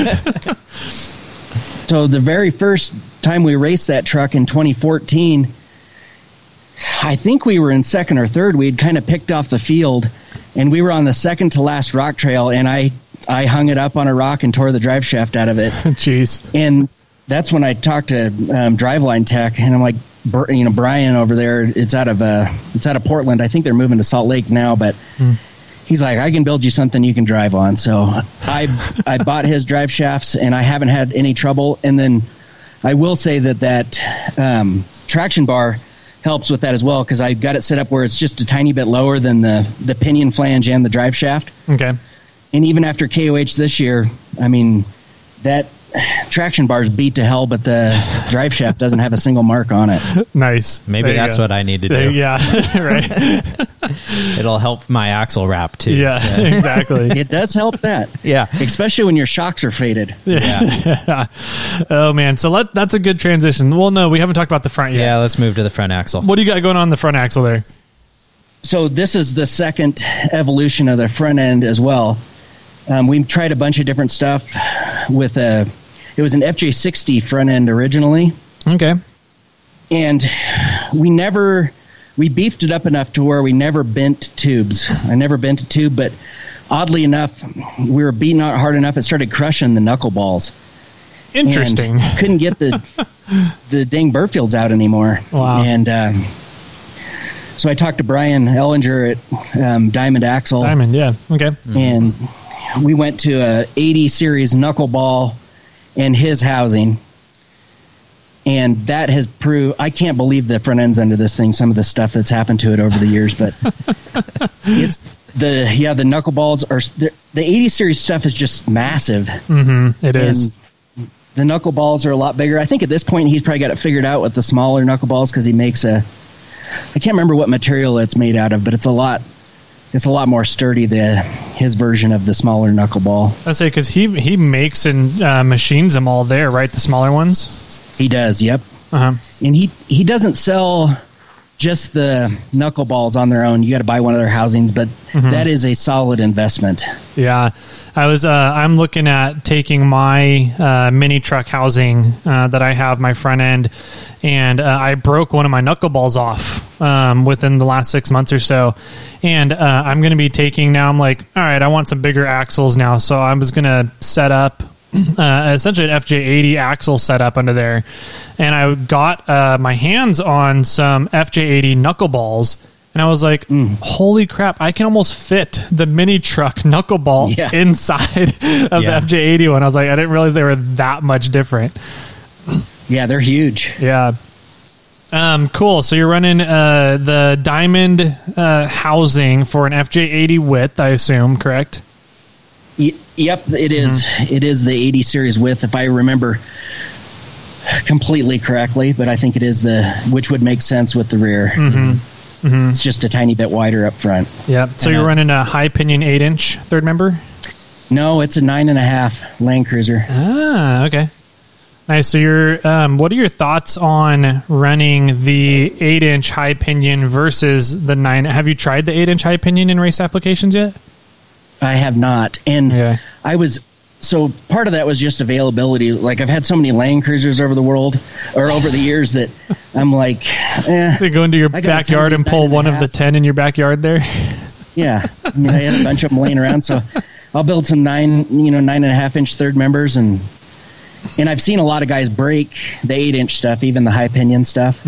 [SPEAKER 2] So the very first time we raced that truck in 2014, I think we were in second or third. We had kind of picked off the field, and we were on the second to last rock trail, and I hung it up on a rock and tore the drive shaft out of it.
[SPEAKER 1] Jeez.
[SPEAKER 2] And that's when I talked to Driveline Tech, and I'm like, Brian over there, it's out of Portland. I think they're moving to Salt Lake now, but he's like, I can build you something you can drive on. So I bought his drive shafts, and I haven't had any trouble. And then I will say that traction bar, helps with that as well, because I got it set up where it's just a tiny bit lower than the pinion flange and the drive shaft.
[SPEAKER 1] Okay.
[SPEAKER 2] And even after KOH this year, I mean, that traction bar's beat to hell, but the drive shaft doesn't have a single mark on it.
[SPEAKER 1] Nice.
[SPEAKER 3] Maybe that's what I need to do.
[SPEAKER 1] Yeah, right.
[SPEAKER 3] It'll help my axle wrap too.
[SPEAKER 1] Yeah, exactly.
[SPEAKER 2] It does help that.
[SPEAKER 3] Yeah.
[SPEAKER 2] Especially when your shocks are faded.
[SPEAKER 1] Yeah. Oh, man. So that's a good transition. Well, no, we haven't talked about the front yet.
[SPEAKER 3] Yeah, let's move to the front axle.
[SPEAKER 1] What do you got going on the front axle there?
[SPEAKER 2] So this is the second evolution of the front end as well. We tried a bunch of different stuff with it was an FJ60 front end originally.
[SPEAKER 1] Okay.
[SPEAKER 2] And we beefed it up enough to where we never bent tubes. I never bent a tube, but oddly enough, we were beating out hard enough, it started crushing the knuckleballs.
[SPEAKER 1] Interesting.
[SPEAKER 2] And couldn't get the dang Burfields out anymore.
[SPEAKER 1] Wow.
[SPEAKER 2] And so I talked to Brian Ellinger at Diamond Axle.
[SPEAKER 1] Diamond, yeah. Okay.
[SPEAKER 2] And we went to a 80 series knuckleball and his housing, and that has proved, I can't believe the front ends under this thing, some of the stuff that's happened to it over the years, but it's the knuckleballs are, the 80 series stuff is just massive.
[SPEAKER 1] Mm-hmm. It is.
[SPEAKER 2] The knuckleballs are a lot bigger. I think at this point he's probably got it figured out with the smaller knuckleballs, because he makes I can't remember what material it's made out of, but it's a lot more sturdy than his version of the smaller knuckleball.
[SPEAKER 1] I say, because he makes and machines them all there, right? The smaller ones.
[SPEAKER 2] He does, yep.
[SPEAKER 1] Uh-huh. And
[SPEAKER 2] he doesn't sell just the knuckleballs on their own. You got to buy one of their housings, but that is a solid investment.
[SPEAKER 1] Yeah, I'm looking at taking my mini truck housing that I have, my front end, and I broke one of my knuckleballs off within the last 6 months or so. And I'm going to be taking, now I'm like, all right, I want some bigger axles now. So I was going to set up essentially an FJ80 axle setup under there. And I got my hands on some FJ80 knuckleballs. And I was like, holy crap, I can almost fit the mini truck knuckleball inside of the FJ80 one. I was like, I didn't realize they were that much different.
[SPEAKER 2] Yeah, they're huge.
[SPEAKER 1] Yeah. Cool. So you're running the Diamond housing for an FJ80 width, I assume, correct?
[SPEAKER 2] Yep, it is. It is the 80 series width, if I remember completely correctly, but I think it is which would make sense with the rear. It's just a tiny bit wider up front.
[SPEAKER 1] Yeah. So you're running a high pinion 8-inch third member?
[SPEAKER 2] No, it's a 9.5 Land Cruiser.
[SPEAKER 1] Ah, okay. Nice. So what are your thoughts on running the 8-inch high pinion versus the 9? Have you tried the 8-inch high pinion in race applications yet?
[SPEAKER 2] I have not. And so part of that was just availability. Like, I've had so many Land Cruisers over the years that I'm like,
[SPEAKER 1] They go into your backyard and pull one of the 10 in your backyard there.
[SPEAKER 2] Yeah. I mean, I had a bunch of them laying around, so I'll build some 9.5-inch third members, and I've seen a lot of guys break the 8-inch stuff, even the high pinion stuff.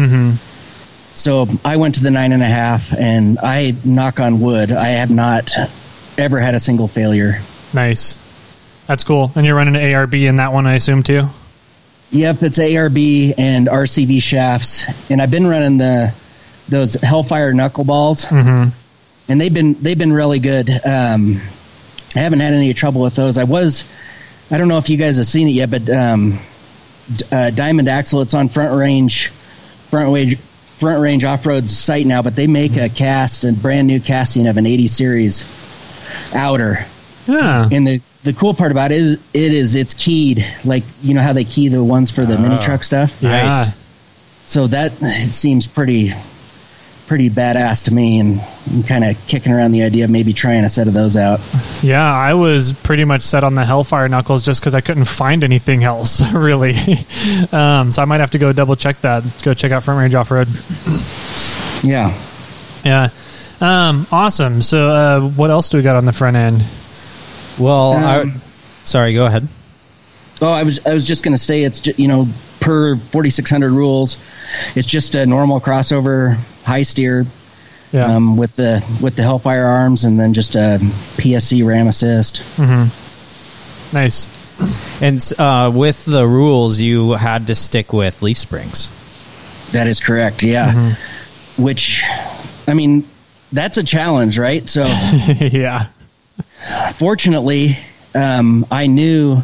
[SPEAKER 2] So I went to the 9.5, and I, knock on wood, I have not ever had a single failure.
[SPEAKER 1] Nice. That's cool. And you're running an ARB in that one, I assume, too?
[SPEAKER 2] Yep, it's ARB and RCV shafts. And I've been running those Hellfire knuckleballs, and they've been really good. I haven't had any trouble with those. I don't know if you guys have seen it yet, but Diamond Axle, it's on Front Range Off-Road's site now, but they make a brand new casting of an 80 series outer.
[SPEAKER 1] Yeah.
[SPEAKER 2] And the cool part about it is it's keyed, like, you know how they key the ones for the mini truck stuff?
[SPEAKER 1] Nice.
[SPEAKER 2] So that, it seems pretty badass to me, and I'm kind of kicking around the idea of maybe trying a set of those out.
[SPEAKER 1] Yeah, I was pretty much set on the Hellfire knuckles just because I couldn't find anything else, really. So I might have to go double check that. Go check out Front Range Off-Road.
[SPEAKER 2] Yeah.
[SPEAKER 1] Yeah. Awesome. So what else do we got on the front end?
[SPEAKER 3] Well, sorry, go ahead.
[SPEAKER 2] Oh, I was just going to say, it's just, per 4600 rules, it's just a normal crossover high steer, with the Hellfire arms, and then just a PSC ram assist.
[SPEAKER 1] Nice.
[SPEAKER 3] And with the rules, you had to stick with leaf springs.
[SPEAKER 2] That is correct. Yeah. which, I mean, that's a challenge, right? So,
[SPEAKER 1] yeah.
[SPEAKER 2] Fortunately, I knew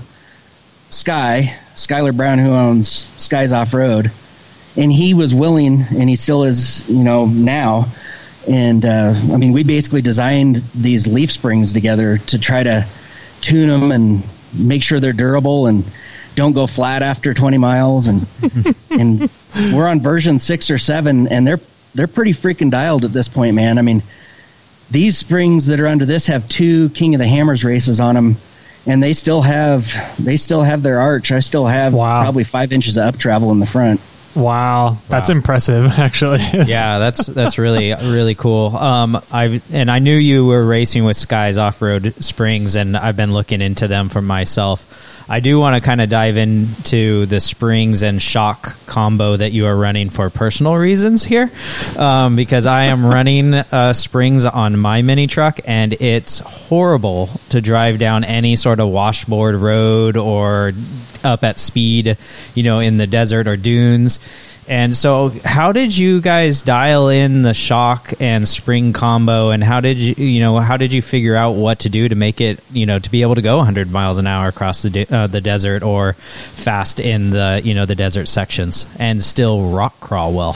[SPEAKER 2] Skylar Brown, who owns Skies Off-Road, and he was willing, and he still is, now. And, I mean, we basically designed these leaf springs together to try to tune them and make sure they're durable and don't go flat after 20 miles. And and we're on version 6 or 7, and they're pretty freaking dialed at this point, man. I mean, these springs that are under this have 2 King of the Hammers races on them, and they still have their arch. I still have probably 5 inches of up travel in the front.
[SPEAKER 1] Wow, that's impressive, actually.
[SPEAKER 3] Yeah, that's really, really cool. I knew you were racing with Skies Off-Road Springs, and I've been looking into them for myself. I do want to kind of dive into the springs and shock combo that you are running for personal reasons here, because I am running springs on my mini truck, and it's horrible to drive down any sort of washboard road or up at speed, in the desert or dunes. And so how did you guys dial in the shock and spring combo, and how did you figure out what to do to make it, to be able to go 100 miles an hour across the desert or fast in the, the desert sections and still rock crawl well?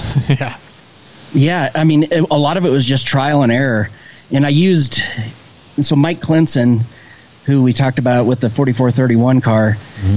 [SPEAKER 2] Yeah. I mean, a lot of it was just trial and error. And I used, so Mike Clinson, who we talked about with the 4431 car,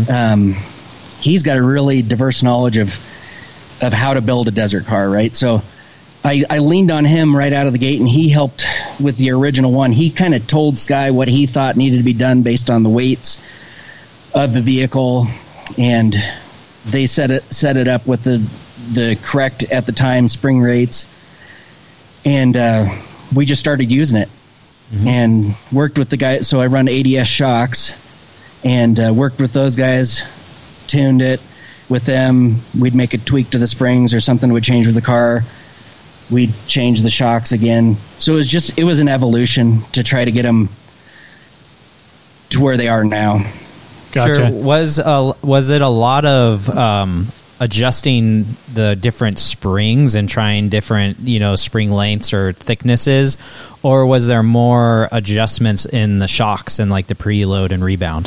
[SPEAKER 2] he's got a really diverse knowledge of how to build a desert car, right? So I leaned on him right out of the gate, and he helped with the original one. He kind of told Sky what he thought needed to be done based on the weights of the vehicle, and they set it up with the correct, at the time, spring rates, and we just started using it and worked with the guy. So I run ADS shocks and worked with those guys, tuned it with them. We'd make a tweak to the springs or something would change with the car. We'd change the shocks again. So it was an evolution to try to get them to where they are now.
[SPEAKER 1] Gotcha.
[SPEAKER 3] Sure. Was it a lot of adjusting the different springs and trying different, spring lengths or thicknesses, or was there more adjustments in the shocks and like the preload and rebound?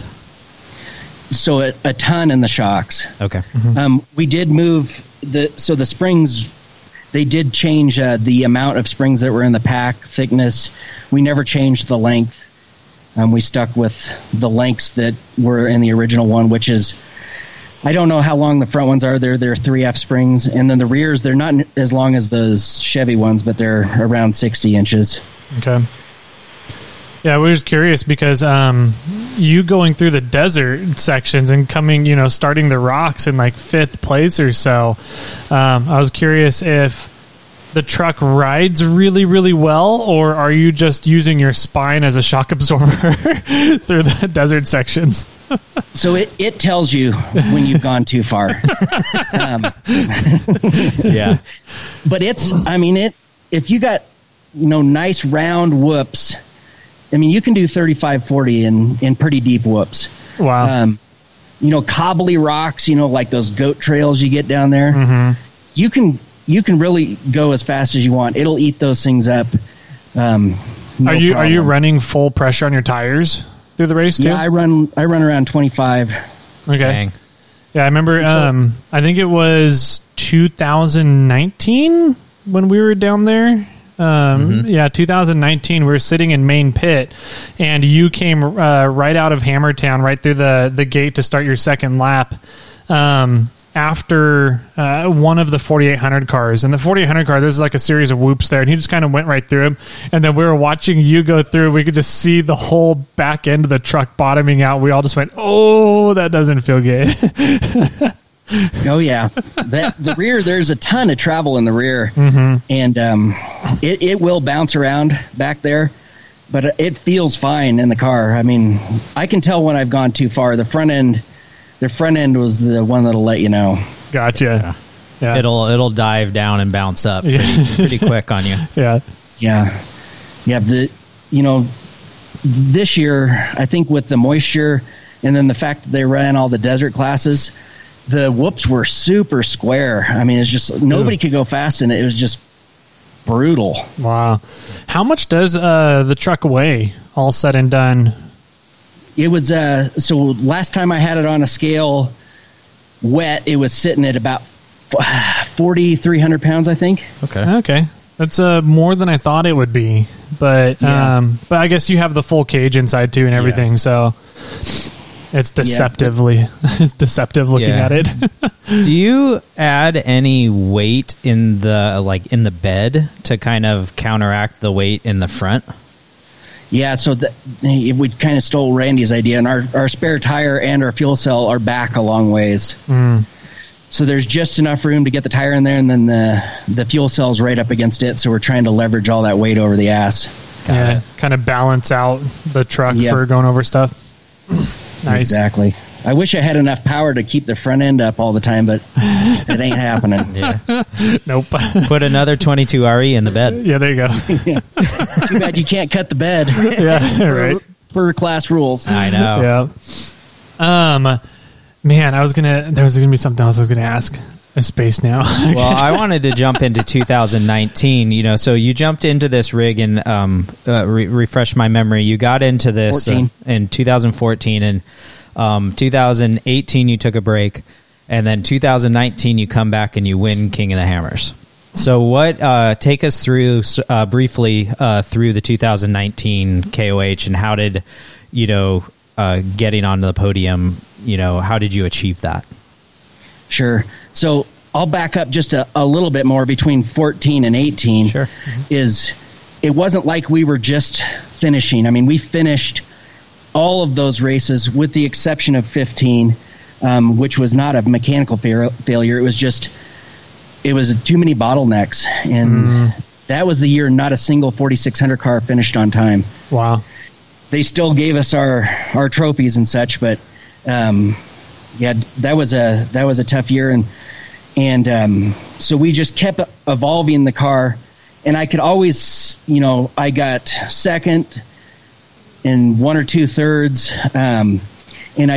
[SPEAKER 2] So a ton in the shocks.
[SPEAKER 3] Okay.
[SPEAKER 2] We did move the springs. They did change the amount of springs that were in the pack thickness. We never changed the length. We stuck with the lengths that were in the original one, which is, I don't know how long the front ones are. They're 3F springs, and then the rears, they're not as long as those Chevy ones, but they're around 60 inches.
[SPEAKER 1] Okay. Yeah, we were just curious because you going through the desert sections and coming, starting the rocks in like 5th place or so. I was curious if the truck rides really, really well, or are you just using your spine as a shock absorber through the desert sections?
[SPEAKER 2] So it tells you when you've gone too far.
[SPEAKER 3] Yeah.
[SPEAKER 2] But if you got, nice round whoops, you can do 35, 40 in pretty deep whoops.
[SPEAKER 1] Wow.
[SPEAKER 2] Cobbly rocks, like those goat trails you get down there. You can really go as fast as you want. It'll eat those things up. No
[SPEAKER 1] are you running full pressure on your tires through the race too?
[SPEAKER 2] Yeah, I run around 25.
[SPEAKER 1] Okay.
[SPEAKER 3] Dang.
[SPEAKER 1] Yeah, I remember. I think it was 2019 when we were down there. Yeah, 2019. We were sitting in main pit, and you came right out of Hammertown, right through the gate to start your second lap. After one of the 4800 cars, and the 4800 car, there's like a series of whoops there, and he just kind of went right through him. And then we were watching you go through. We could just see the whole back end of the truck bottoming out. We all just went, "Oh, that doesn't feel good."
[SPEAKER 2] Oh yeah, the rear. There's a ton of travel in the rear, and it will bounce around back there, but it feels fine in the car. I can tell when I've gone too far. The front end was the one that'll let you know.
[SPEAKER 1] Gotcha. Yeah.
[SPEAKER 3] It'll dive down and bounce up pretty quick on you.
[SPEAKER 2] Yeah. This year, I think with the moisture and then the fact that they ran all the desert classes, the whoops were super square. It's just nobody could go fast in it. It was just brutal.
[SPEAKER 1] Wow. How much does the truck weigh, all said and done?
[SPEAKER 2] It was, so last time I had it on a scale wet, it was sitting at about 4,300 pounds, I think.
[SPEAKER 1] Okay. That's more than I thought it would be. But I guess you have the full cage inside too and everything, so it's deceptively it's deceptive looking at it.
[SPEAKER 3] Do you add any weight in the bed to kind of counteract the weight in the front?
[SPEAKER 2] Yeah, so we kind of stole Randy's idea, and our spare tire and our fuel cell are back a long ways. So there's just enough room to get the tire in there, and then the fuel cell's right up against it, so we're trying to leverage all that weight over the ass.
[SPEAKER 1] Kind of balance out the truck for going over stuff. Nice.
[SPEAKER 2] Exactly. I wish I had enough power to keep the front end up all the time, but it ain't happening.
[SPEAKER 1] Nope.
[SPEAKER 3] Put another 22 RE in the bed.
[SPEAKER 1] Yeah, there you go.
[SPEAKER 2] Too bad you can't cut the bed.
[SPEAKER 1] Right.
[SPEAKER 2] Per class rules.
[SPEAKER 3] I know.
[SPEAKER 1] Yeah. Man, there was gonna be something else I was gonna ask. A space now.
[SPEAKER 3] Well, I wanted to jump into 2019. So you jumped into this rig and refresh my memory. You got into this in 2014, and 2018 you took a break, and then 2019 you come back and you win King of the Hammers. So take us through briefly through the 2019 KOH, and how did getting onto the podium, how did you achieve that?
[SPEAKER 2] Sure. So I'll back up just a little bit more. Between 14 and 18 it wasn't like we were just finishing. I mean, we finished all of those races with the exception of 15, which was not a mechanical failure. It was too many bottlenecks. And that was the year not a single 4600 car finished on time.
[SPEAKER 1] Wow. They
[SPEAKER 2] still gave us our trophies and such, but that was a tough year, and so we just kept evolving the car, and I could always, I got second and 1 or 2 thirds, and you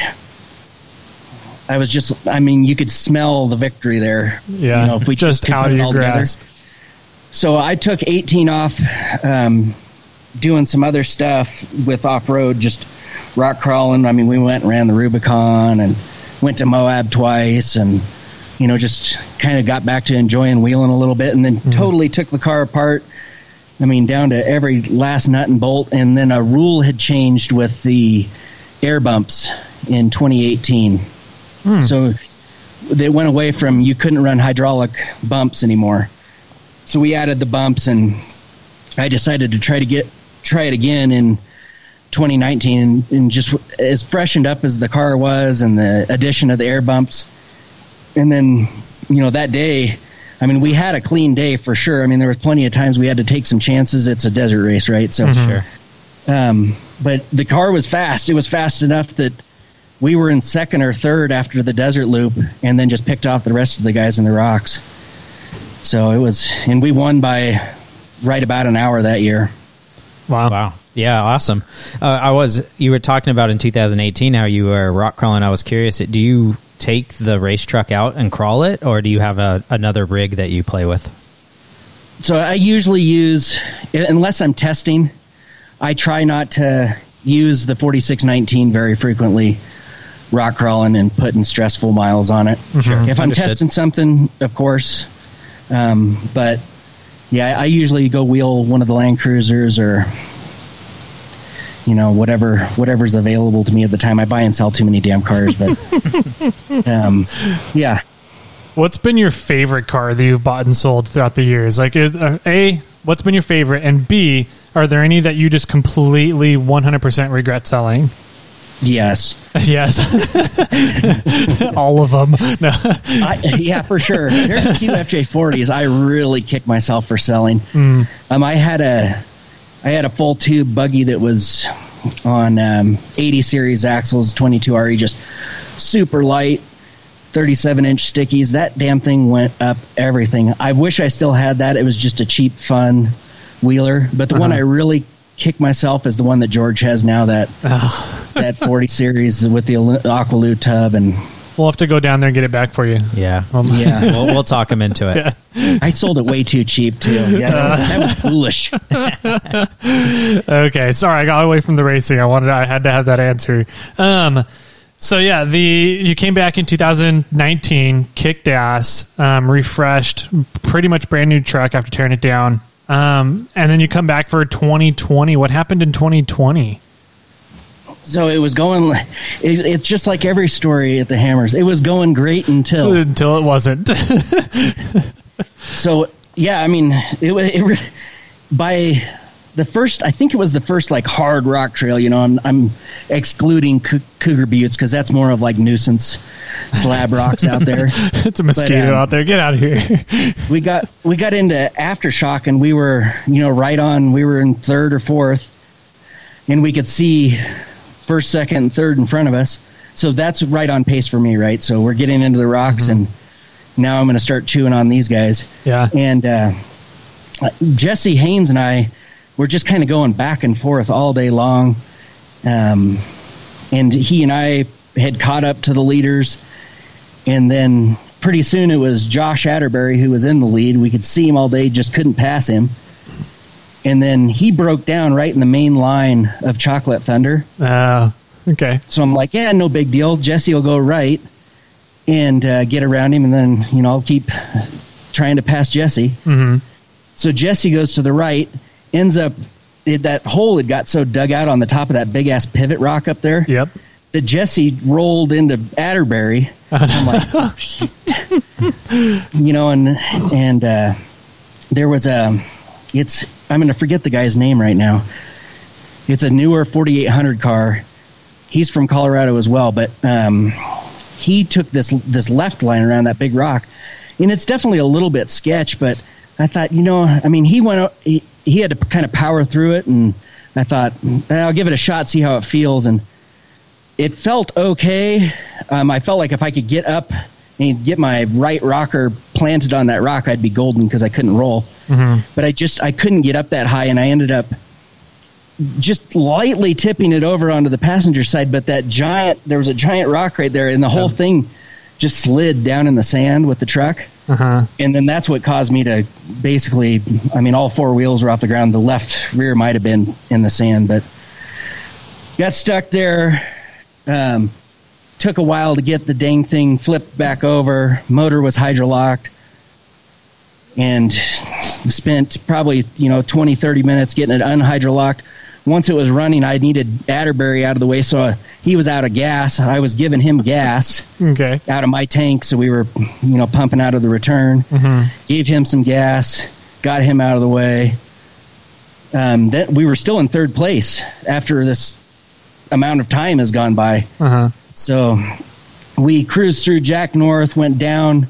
[SPEAKER 2] could smell the victory there.
[SPEAKER 1] Yeah,
[SPEAKER 2] if we
[SPEAKER 1] just out of your grasp.
[SPEAKER 2] So I took 18 off, doing some other stuff with off-road, just rock crawling. I mean, we went and ran the Rubicon and went to Moab twice, and just kind of got back to enjoying wheeling a little bit, and then totally took the car apart. I mean, down to every last nut and bolt. And then a rule had changed with the air bumps in 2018. So they went away from, you couldn't run hydraulic bumps anymore. So we added the bumps, and I decided to try it again in 2019, and just as freshened up as the car was, and the addition of the air bumps. And then, that day, I mean, we had a clean day for sure. I mean, there was plenty of times we had to take some chances. It's a desert race, right? So,
[SPEAKER 3] sure.
[SPEAKER 2] But the car was fast. It was fast enough that we were in second or third after the desert loop, and then just picked off the rest of the guys in the rocks. So and we won by right about an hour that year.
[SPEAKER 1] Wow.
[SPEAKER 3] Yeah, awesome. You were talking about in 2018 how you were rock crawling. I was curious, do you take the race truck out and crawl it, or do you have another rig that you play with?
[SPEAKER 2] So I usually use, unless I'm testing, I try not to use the 4619 very frequently, rock crawling and putting stressful miles on it.
[SPEAKER 3] Sure.
[SPEAKER 2] If I'm testing something, of course. But yeah, I usually go wheel one of the Land Cruisers, or whatever's available to me at the time. I buy and sell too many damn cars, but yeah.
[SPEAKER 1] What's been your favorite car that you've bought and sold throughout the years? Like, A, what's been your favorite, and B, are there any that you just completely 100% regret selling?
[SPEAKER 2] Yes.
[SPEAKER 1] All of them. No.
[SPEAKER 2] Yeah, for sure. There's a few FJ40s I really kicked myself for selling. I had a full tube buggy that was on 80 series axles, 22 RE, just super light, 37-inch stickies. That damn thing went up everything. I wish I still had that. It was just a cheap, fun wheeler. But the one I really kick myself is the one that George has now, that 40 series with the Aqualoo tub, and
[SPEAKER 1] We'll have to go down there and get it back for you.
[SPEAKER 3] Yeah. We'll talk him into it.
[SPEAKER 2] Yeah. I sold it way too cheap too. Yeah, that was foolish.
[SPEAKER 1] Okay, sorry, I got away from the racing. I had to have that answer. So yeah, you came back in 2019, kicked ass, refreshed, pretty much brand new truck after tearing it down. And then you come back for 2020. What happened in 2020?
[SPEAKER 2] So it was going. It's just like every story at the Hammers. It was going great until
[SPEAKER 1] it wasn't.
[SPEAKER 2] So yeah, I mean, it by the first, I think it was the first like hard rock trail. You know, I'm excluding Cougar Buttes because that's more of like nuisance slab rocks out there.
[SPEAKER 1] It's a mosquito out there. Get out of here.
[SPEAKER 2] we got into Aftershock and we were, you know, right on. We were in third or fourth, and we could see first, second, and third in front of us. So that's right on pace for me, right? So we're getting into the rocks, and now I'm going to start chewing on these guys.
[SPEAKER 1] Yeah.
[SPEAKER 2] And Jesse Haynes and I were just kind of going back and forth all day long. And he and I had caught up to the leaders. And then pretty soon it was Josh Atterbury who was in the lead. We could see him all day, just couldn't pass him. And then he broke down right in the main line of Chocolate Thunder.
[SPEAKER 1] Okay.
[SPEAKER 2] So I'm like, yeah, no big deal. Jesse will go right and get around him, and then, you know, I'll keep trying to pass Jesse.
[SPEAKER 1] Mm-hmm.
[SPEAKER 2] So Jesse goes to the right, ends up, that hole had got so dug out on the top of that big-ass pivot rock up there.
[SPEAKER 1] Yep.
[SPEAKER 2] That Jesse rolled into Atterbury. I'm like, oh, shit. You know, and there was I'm going to forget the guy's name right now. It's a newer 4800 car. He's from Colorado as well, but he took this left line around that big rock, and it's definitely a little bit sketch, but I thought, you know, I mean, he had to kind of power through it, and I thought, I'll give it a shot, see how it feels, and it felt okay. I felt like if I could get up and get my right rocker planted on that rock, I'd be golden because I couldn't roll.
[SPEAKER 1] Mm-hmm.
[SPEAKER 2] But I couldn't get up that high, and I ended up just lightly tipping it over onto the passenger side. But there was a giant rock right there, and the whole thing just slid down in the sand with the truck.
[SPEAKER 1] Uh-huh.
[SPEAKER 2] And then that's what caused me to basically, I mean, all four wheels were off the ground. The left rear might have been in the sand, but got stuck there. Took a while to get the dang thing flipped back over. Motor was hydrolocked, and spent probably, 20, 30 minutes getting it unhydrolocked. Once it was running, I needed Atterbury out of the way, so he was out of gas. I was giving him gas out of my tank, so we were, pumping out of the return.
[SPEAKER 1] Mm-hmm.
[SPEAKER 2] Gave him some gas, got him out of the way. Then we were still in third place after this amount of time has gone by.
[SPEAKER 1] Uh-huh.
[SPEAKER 2] So we cruised through Jack North, went down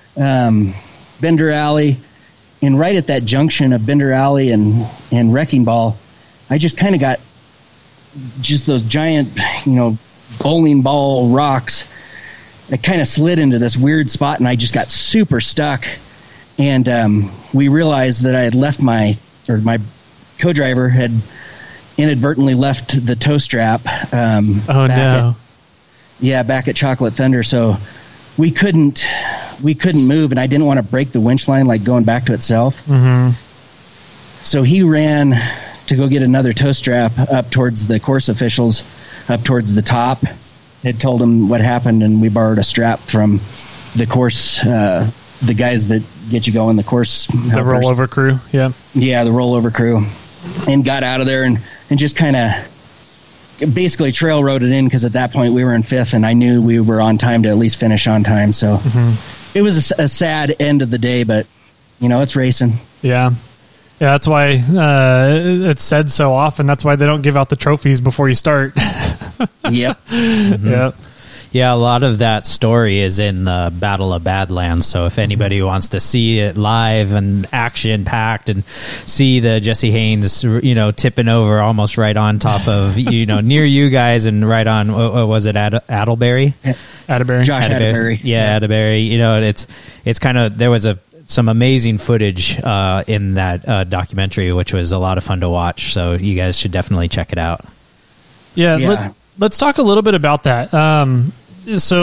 [SPEAKER 2] Bender Alley, and right at that junction of Bender Alley and Wrecking Ball, I just kind of got just those giant, bowling ball rocks. I kind of slid into this weird spot, and I just got super stuck. And we realized that I had left my co-driver had inadvertently left the tow strap. Back at Chocolate Thunder. So we couldn't move, and I didn't want to break the winch line like going back to itself.
[SPEAKER 1] Mm-hmm.
[SPEAKER 2] So he ran to go get another tow strap up towards the course officials, up towards the top. Had told him what happened, and we borrowed a strap from the course, the guys that get you going, the course.
[SPEAKER 1] The rollover crew, yeah.
[SPEAKER 2] Yeah, the rollover crew. And got out of there and just kind of basically trail rode it in, because at that point we were in fifth, and I knew we were on time to at least finish on time. So It was a sad end of the day, but, it's racing.
[SPEAKER 1] Yeah. Yeah, that's why it's said so often. That's why they don't give out the trophies before you start.
[SPEAKER 2] Yep.
[SPEAKER 1] Mm-hmm. Yep.
[SPEAKER 3] Yeah, a lot of that story is in the Battle of Badlands. So if anybody wants to see it live and action-packed and see the Jesse Haynes, tipping over almost right on top of, near you guys and right on, what was it, Atterbury?
[SPEAKER 1] Atterbury.
[SPEAKER 2] Josh Atterbury.
[SPEAKER 3] Yeah, Atterbury. It's kind of, there was some amazing footage in that documentary, which was a lot of fun to watch. So you guys should definitely check it out.
[SPEAKER 1] Yeah. Let's talk a little bit about that. So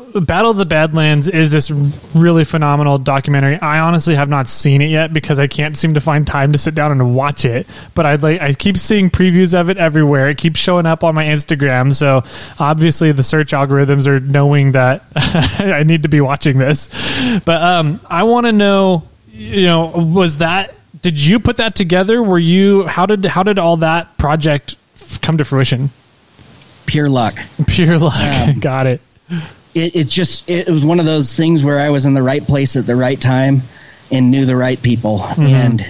[SPEAKER 4] Battle of the Badlands is this really phenomenal documentary. I honestly have not seen it yet because I can't seem to find time to sit down and watch it. But I keep seeing previews of it everywhere. It keeps showing up on my Instagram. So obviously the search algorithms are knowing that I need to be watching this. But I want to know, did you put that together? How did all that project come to fruition?
[SPEAKER 2] Pure luck.
[SPEAKER 4] Got it.
[SPEAKER 2] It was one of those things where I was in the right place at the right time and knew the right people. And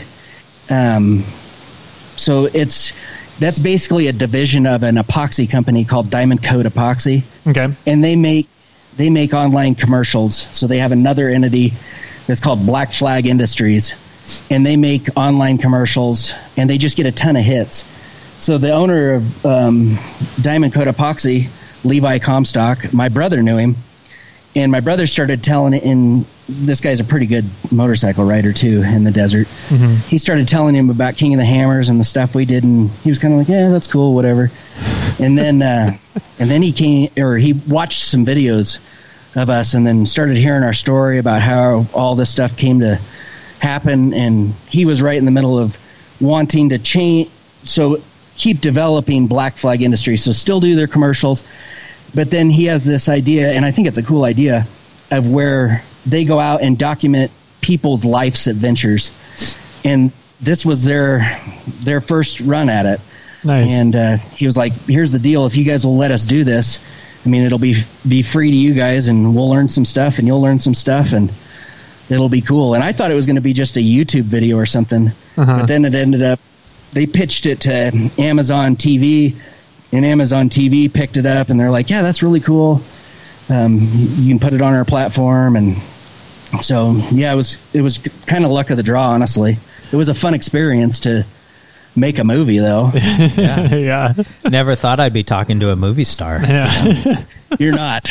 [SPEAKER 2] so that's basically a division of an epoxy company called Diamond Coat Epoxy.
[SPEAKER 4] Okay.
[SPEAKER 2] And they make online commercials. So they have another entity that's called Black Flag Industries, and they make online commercials, and they just get a ton of hits. So the owner of Diamond Coat Epoxy, Levi Comstock, my brother knew him, and my brother started telling it. And this guy's a pretty good motorcycle rider too in the desert. He started telling him about King of the Hammers and the stuff we did, and he was kind of like, "Yeah, that's cool, whatever." And then he watched some videos of us, and then started hearing our story about how all this stuff came to happen. And he was right in the middle of wanting to change, so keep developing Black Flag Industries, so still do their commercials. But then he has this idea, and I think it's a cool idea, of where they go out and document people's life's adventures. And this was their first run at it.
[SPEAKER 4] Nice.
[SPEAKER 2] And he was like, "Here's the deal. If you guys will let us do this, I mean, it'll be free to you guys, and we'll learn some stuff, and you'll learn some stuff, and it'll be cool." And I thought it was going to be just a YouTube video or something. But then it ended up, they pitched it to Amazon TV, and Amazon TV picked it up, and they're like, "Yeah, that's really cool. You can put it on our platform." And so, yeah, it was kind of luck of the draw, honestly. It was a fun experience to make a movie, though.
[SPEAKER 4] Yeah.
[SPEAKER 3] Never thought I'd be talking to a movie star.
[SPEAKER 4] Yeah.
[SPEAKER 2] You're not.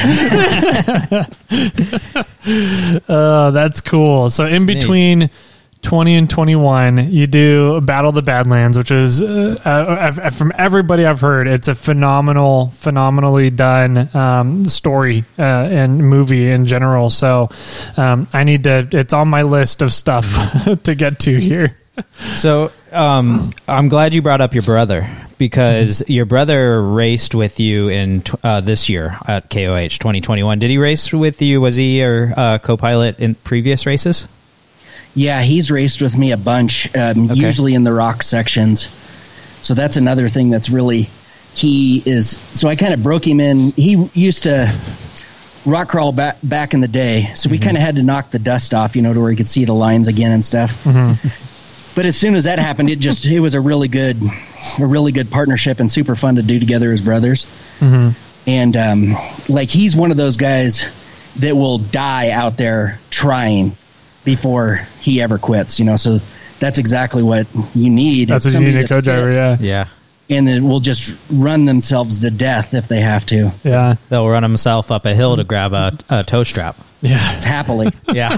[SPEAKER 4] That's cool. So in between 20 and 21, you do Battle of the Badlands, which is from everybody I've heard, it's a phenomenally done story and movie in general. So it's on my list of stuff to get to here.
[SPEAKER 3] So I'm glad you brought up your brother, because your brother raced with you in this year at KOH 2021. Did he race with you? Was he your co-pilot in previous races?
[SPEAKER 2] Yeah, he's raced with me a bunch, usually in the rock sections. So that's another thing that's really key so I kind of broke him in. He used to rock crawl back in the day, so we kind of had to knock the dust off, to where he could see the lines again and stuff. But as soon as that happened, it was a really good partnership and super fun to do together as brothers. And he's one of those guys that will die out there trying before he ever quits, so that's exactly what you need.
[SPEAKER 4] That's what you need a co-driver,
[SPEAKER 3] yeah.
[SPEAKER 2] And then will just run themselves to death if they have to.
[SPEAKER 4] Yeah.
[SPEAKER 3] They'll run himself up a hill to grab a toe strap.
[SPEAKER 4] Yeah.
[SPEAKER 2] Happily.
[SPEAKER 3] Yeah.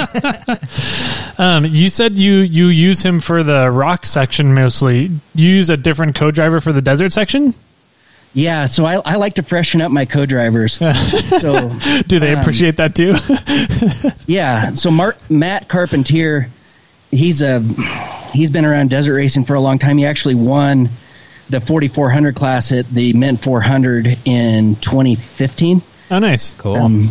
[SPEAKER 4] You said you use him for the rock section mostly. You use a different co-driver for the desert section?
[SPEAKER 2] Yeah, so I like to freshen up my co-drivers. So
[SPEAKER 4] do they appreciate that too?
[SPEAKER 2] Yeah. So Matt Carpentier, he's been around desert racing for a long time. He actually won the 4400 class at the Mint 400 in 2015.
[SPEAKER 4] Oh, nice.
[SPEAKER 3] Cool.
[SPEAKER 2] In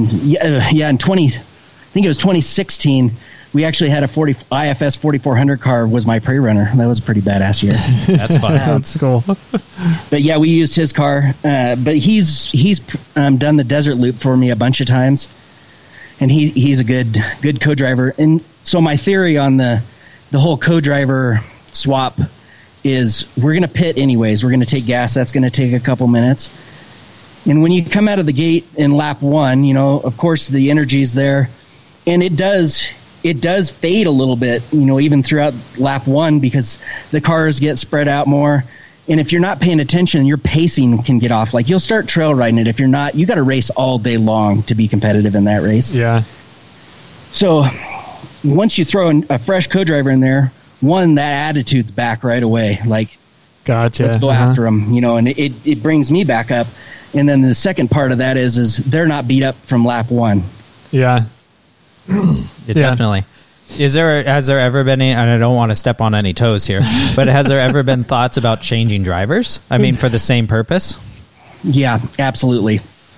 [SPEAKER 2] 2016, we actually had a IFS 4400 car was my pre-runner. That was a pretty badass year.
[SPEAKER 3] That's fun.
[SPEAKER 4] That's cool.
[SPEAKER 2] But yeah, we used his car. But he's done the desert loop for me a bunch of times, and he's a good co-driver. And so my theory on the whole co-driver swap is we're going to pit anyways. We're going to take gas. That's going to take a couple minutes. And when you come out of the gate in lap one, of course the energy's there, and it does fade a little bit, even throughout lap one, because the cars get spread out more. And if you're not paying attention, your pacing can get off. Like, you'll start trail riding it. If you're not, you got to race all day long to be competitive in that race.
[SPEAKER 4] Yeah.
[SPEAKER 2] So once you throw a fresh co-driver in there, that attitude's back right away. Like,
[SPEAKER 4] Gotcha.
[SPEAKER 2] Let's go after them, and it brings me back up. And then the second part of that is they're not beat up from lap 1.
[SPEAKER 4] Yeah.
[SPEAKER 3] Definitely. Has there ever been and I don't want to step on any toes here, but has there ever been thoughts about changing drivers? I mean, for the same purpose?
[SPEAKER 2] Yeah, absolutely.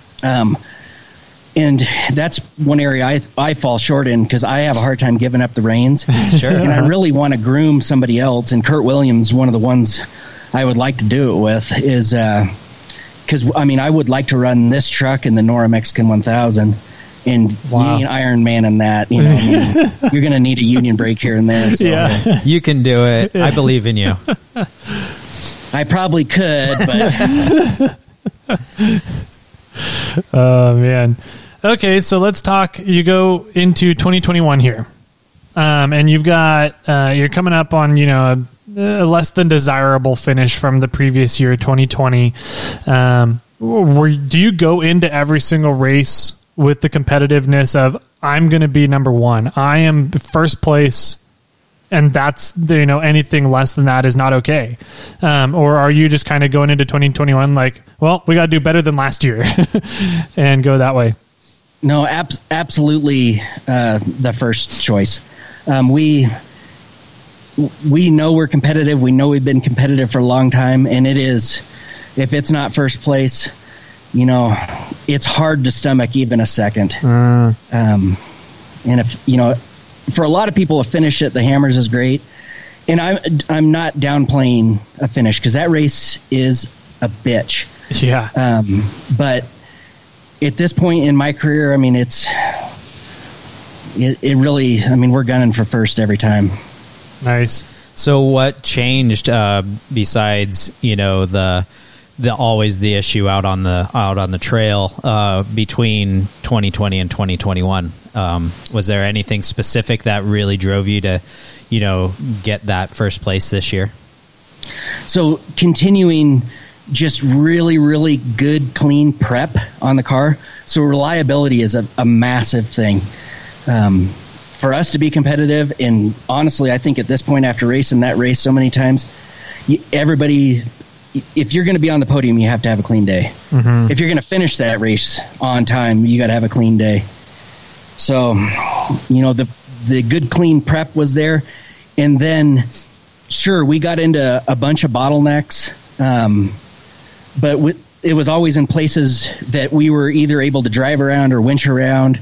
[SPEAKER 2] And that's one area I fall short in because I have a hard time giving up the reins.
[SPEAKER 3] Sure.
[SPEAKER 2] And I really want to groom somebody else. And Kurt Williams, one of the ones I would like to do it with, is because, I would like to run this truck in the Nora Mexican 1000. And you need an Iron Man in that. You're going to need a union brake here and there. So.
[SPEAKER 4] Yeah.
[SPEAKER 3] You can do it. I believe in you.
[SPEAKER 2] I probably could, but...
[SPEAKER 4] Oh, man. Okay, so let's talk. You go into 2021 here, and you've got you're coming up on a less than desirable finish from the previous year, 2020. Do you go into every single race with the competitiveness of I'm going to be number one, I am first place, and that's anything less than that is not okay, or are you just kind of going into 2021 like, well, we got to do better than last year, and go that way?
[SPEAKER 2] No, absolutely. The first choice. We know we're competitive. We know we've been competitive for a long time, and it is. If it's not first place, it's hard to stomach even a second. And if for a lot of people, a finish at the Hammers is great, and I'm not downplaying a finish because that race is a bitch.
[SPEAKER 4] Yeah.
[SPEAKER 2] But at this point in my career, it really, we're gunning for first every time.
[SPEAKER 4] Nice.
[SPEAKER 3] So what changed besides, the always the issue out on the trail between 2020 and 2021? Was there anything specific that really drove you to, get that first place this year?
[SPEAKER 2] So continuing just really, really good, clean prep on the car. So reliability is a massive thing. For us to be competitive, and honestly, I think at this point after racing that race so many times, everybody, if you're going to be on the podium, you have to have a clean day. Mm-hmm. If you're going to finish that race on time, you got to have a clean day. So, the good, clean prep was there. And then, sure, we got into a bunch of bottlenecks, but it was always in places that we were either able to drive around or winch around.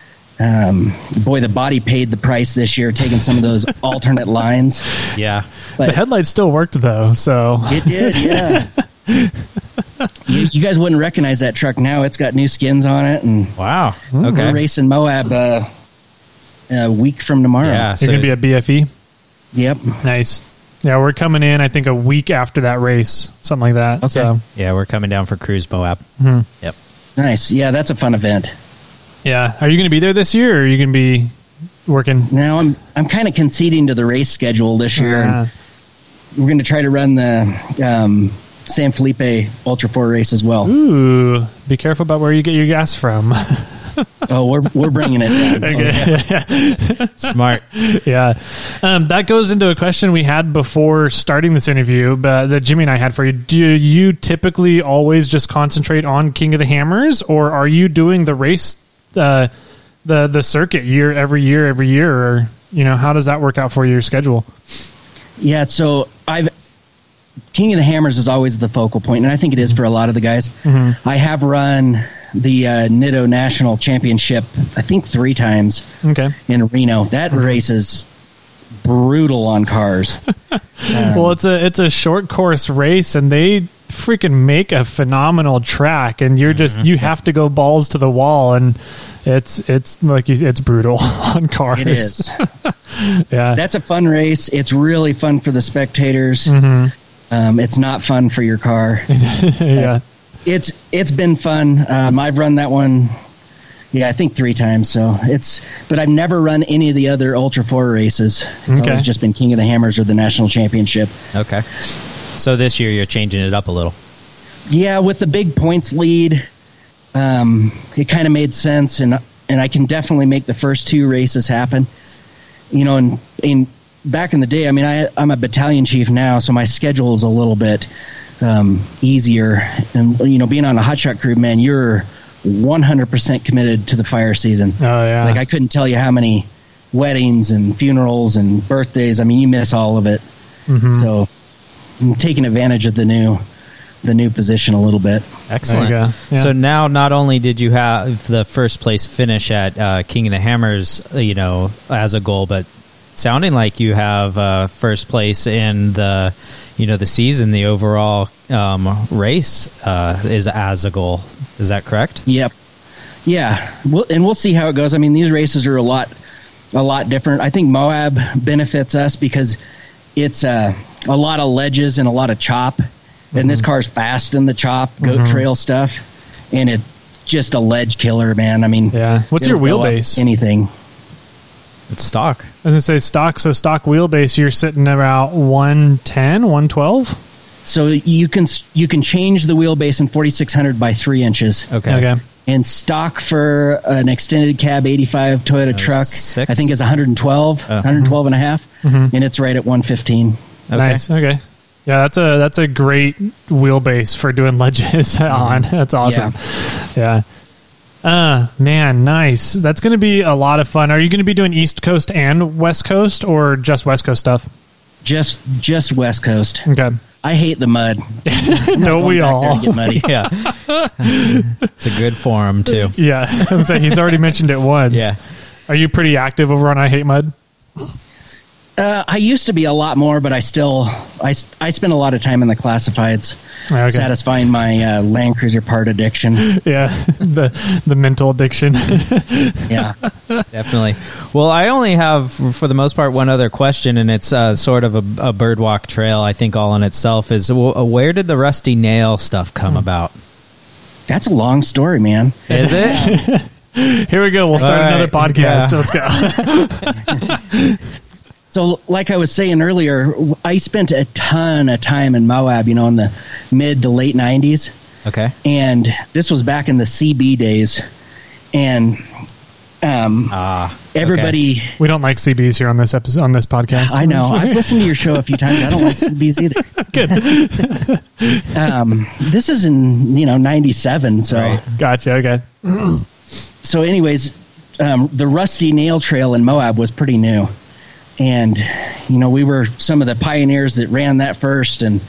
[SPEAKER 2] The body paid the price this year, taking some of those alternate lines.
[SPEAKER 3] Yeah.
[SPEAKER 4] But the headlights still worked, though, so.
[SPEAKER 2] It did, yeah. You guys wouldn't recognize that truck now. It's got new skins on it. And
[SPEAKER 3] wow.
[SPEAKER 2] Okay. We're racing Moab a week from tomorrow.
[SPEAKER 3] Yeah,
[SPEAKER 4] so you're going to be at BFE?
[SPEAKER 2] Yep.
[SPEAKER 4] Nice. Yeah, we're coming in, I think, a week after that race, something like that.
[SPEAKER 2] Okay.
[SPEAKER 4] So.
[SPEAKER 3] Yeah, we're coming down for Cruise Moab.
[SPEAKER 4] Mm-hmm.
[SPEAKER 3] Yep.
[SPEAKER 2] Nice. Yeah, that's a fun event.
[SPEAKER 4] Yeah. Are you going to be there this year, or are you going to be working?
[SPEAKER 2] Now, I'm kind of conceding to the race schedule this year. We're going to try to run the San Felipe Ultra 4 race as well.
[SPEAKER 4] Ooh, be careful about where you get your gas from.
[SPEAKER 2] Oh, we're bringing it down.
[SPEAKER 4] Okay.
[SPEAKER 3] Smart.
[SPEAKER 4] Yeah. That goes into a question we had before starting this interview, but that Jimmy and I had for you. Do you typically always just concentrate on King of the Hammers, or are you doing the race, the circuit every year, or how does that work out for your schedule?
[SPEAKER 2] Yeah, so King of the Hammers is always the focal point, and I think it is for a lot of the guys. Mm-hmm. I have run the Nitto National Championship, I think 3 times in Reno. That race is brutal on cars.
[SPEAKER 4] Well, it's a short course race, and they freaking make a phenomenal track, and you're just you have to go balls to the wall, and it's like it's brutal on cars.
[SPEAKER 2] It is.
[SPEAKER 4] Yeah,
[SPEAKER 2] that's a fun race. It's really fun for the spectators. Mm-hmm. It's not fun for your car.
[SPEAKER 4] Yeah.
[SPEAKER 2] It's been fun. I've run that one, I think 3 times. So but I've never run any of the other Ultra 4 races. It's always just been King of the Hammers or the National Championship.
[SPEAKER 3] Okay. So this year you're changing it up a little.
[SPEAKER 2] Yeah, with the big points lead, it kind of made sense, and I can definitely make the first 2 races happen. And back in the day, I mean, I'm a battalion chief now, so my schedule is a little bit easier. And, being on a hotshot crew, man, you're 100% committed to the fire season.
[SPEAKER 4] Oh, yeah.
[SPEAKER 2] Like, I couldn't tell you how many weddings and funerals and birthdays. I mean, you miss all of it.
[SPEAKER 4] Mm-hmm.
[SPEAKER 2] So I'm taking advantage of the new position a little bit.
[SPEAKER 3] Excellent.
[SPEAKER 4] Yeah.
[SPEAKER 3] So now, not only did you have the first place finish at King of the Hammers, as a goal, but sounding like you have first place in the season, the overall race is as a goal. Is that correct?
[SPEAKER 2] Yep. Yeah. We'll see how it goes. I mean, these races are a lot different. I think Moab benefits us because it's a lot of ledges and a lot of chop. And this car's fast in the chop, goat trail stuff, and it's just a ledge killer, man. I mean,
[SPEAKER 4] yeah. What's your wheelbase?
[SPEAKER 2] Anything.
[SPEAKER 3] It's stock.
[SPEAKER 4] I was gonna say stock. So stock wheelbase, you're sitting about 110, 112.
[SPEAKER 2] So you can change the wheelbase in 4600 by 3 inches.
[SPEAKER 3] Okay.
[SPEAKER 2] And stock for an extended cab 85 Toyota truck, I think is 112, 112 and a half, and it's right at 115.
[SPEAKER 4] Okay. Nice. Okay. Yeah, that's a great wheelbase for doing ledges on. That's awesome. Yeah. Man, nice. That's going to be a lot of fun. Are you going to be doing East Coast and West Coast, or just West Coast stuff?
[SPEAKER 2] Just West Coast.
[SPEAKER 4] Okay.
[SPEAKER 2] I hate the mud.
[SPEAKER 4] Don't we all?
[SPEAKER 2] Get muddy.
[SPEAKER 3] Yeah. It's a good forum too.
[SPEAKER 4] Yeah. I was saying, he's already mentioned it once.
[SPEAKER 3] Yeah.
[SPEAKER 4] Are you pretty active over on I Hate Mud?
[SPEAKER 2] I used to be a lot more, but I spend a lot of time in the classifieds, satisfying my Land Cruiser part addiction.
[SPEAKER 4] Yeah, the mental addiction.
[SPEAKER 2] Yeah,
[SPEAKER 3] definitely. Well, I only have, for the most part, one other question, and it's sort of a birdwalk trail, I think, all in itself, is where did the Rusty Nail stuff come about?
[SPEAKER 2] That's a long story, man.
[SPEAKER 3] Is it?
[SPEAKER 4] Here we go. We'll start another podcast.
[SPEAKER 3] Yeah.
[SPEAKER 4] Let's go.
[SPEAKER 2] So, like I was saying earlier, I spent a ton of time in Moab, in the mid to late 90s.
[SPEAKER 3] Okay.
[SPEAKER 2] And this was back in the CB days. And everybody...
[SPEAKER 4] Okay. We don't like CBs here on this episode, on this podcast.
[SPEAKER 2] I know. I've listened to your show a few times. I don't like CBs either.
[SPEAKER 4] Good.
[SPEAKER 2] This is in, 97, so...
[SPEAKER 4] Right. Gotcha, okay.
[SPEAKER 2] So anyways, the Rusty Nail Trail in Moab was pretty new. And, we were some of the pioneers that ran that first. And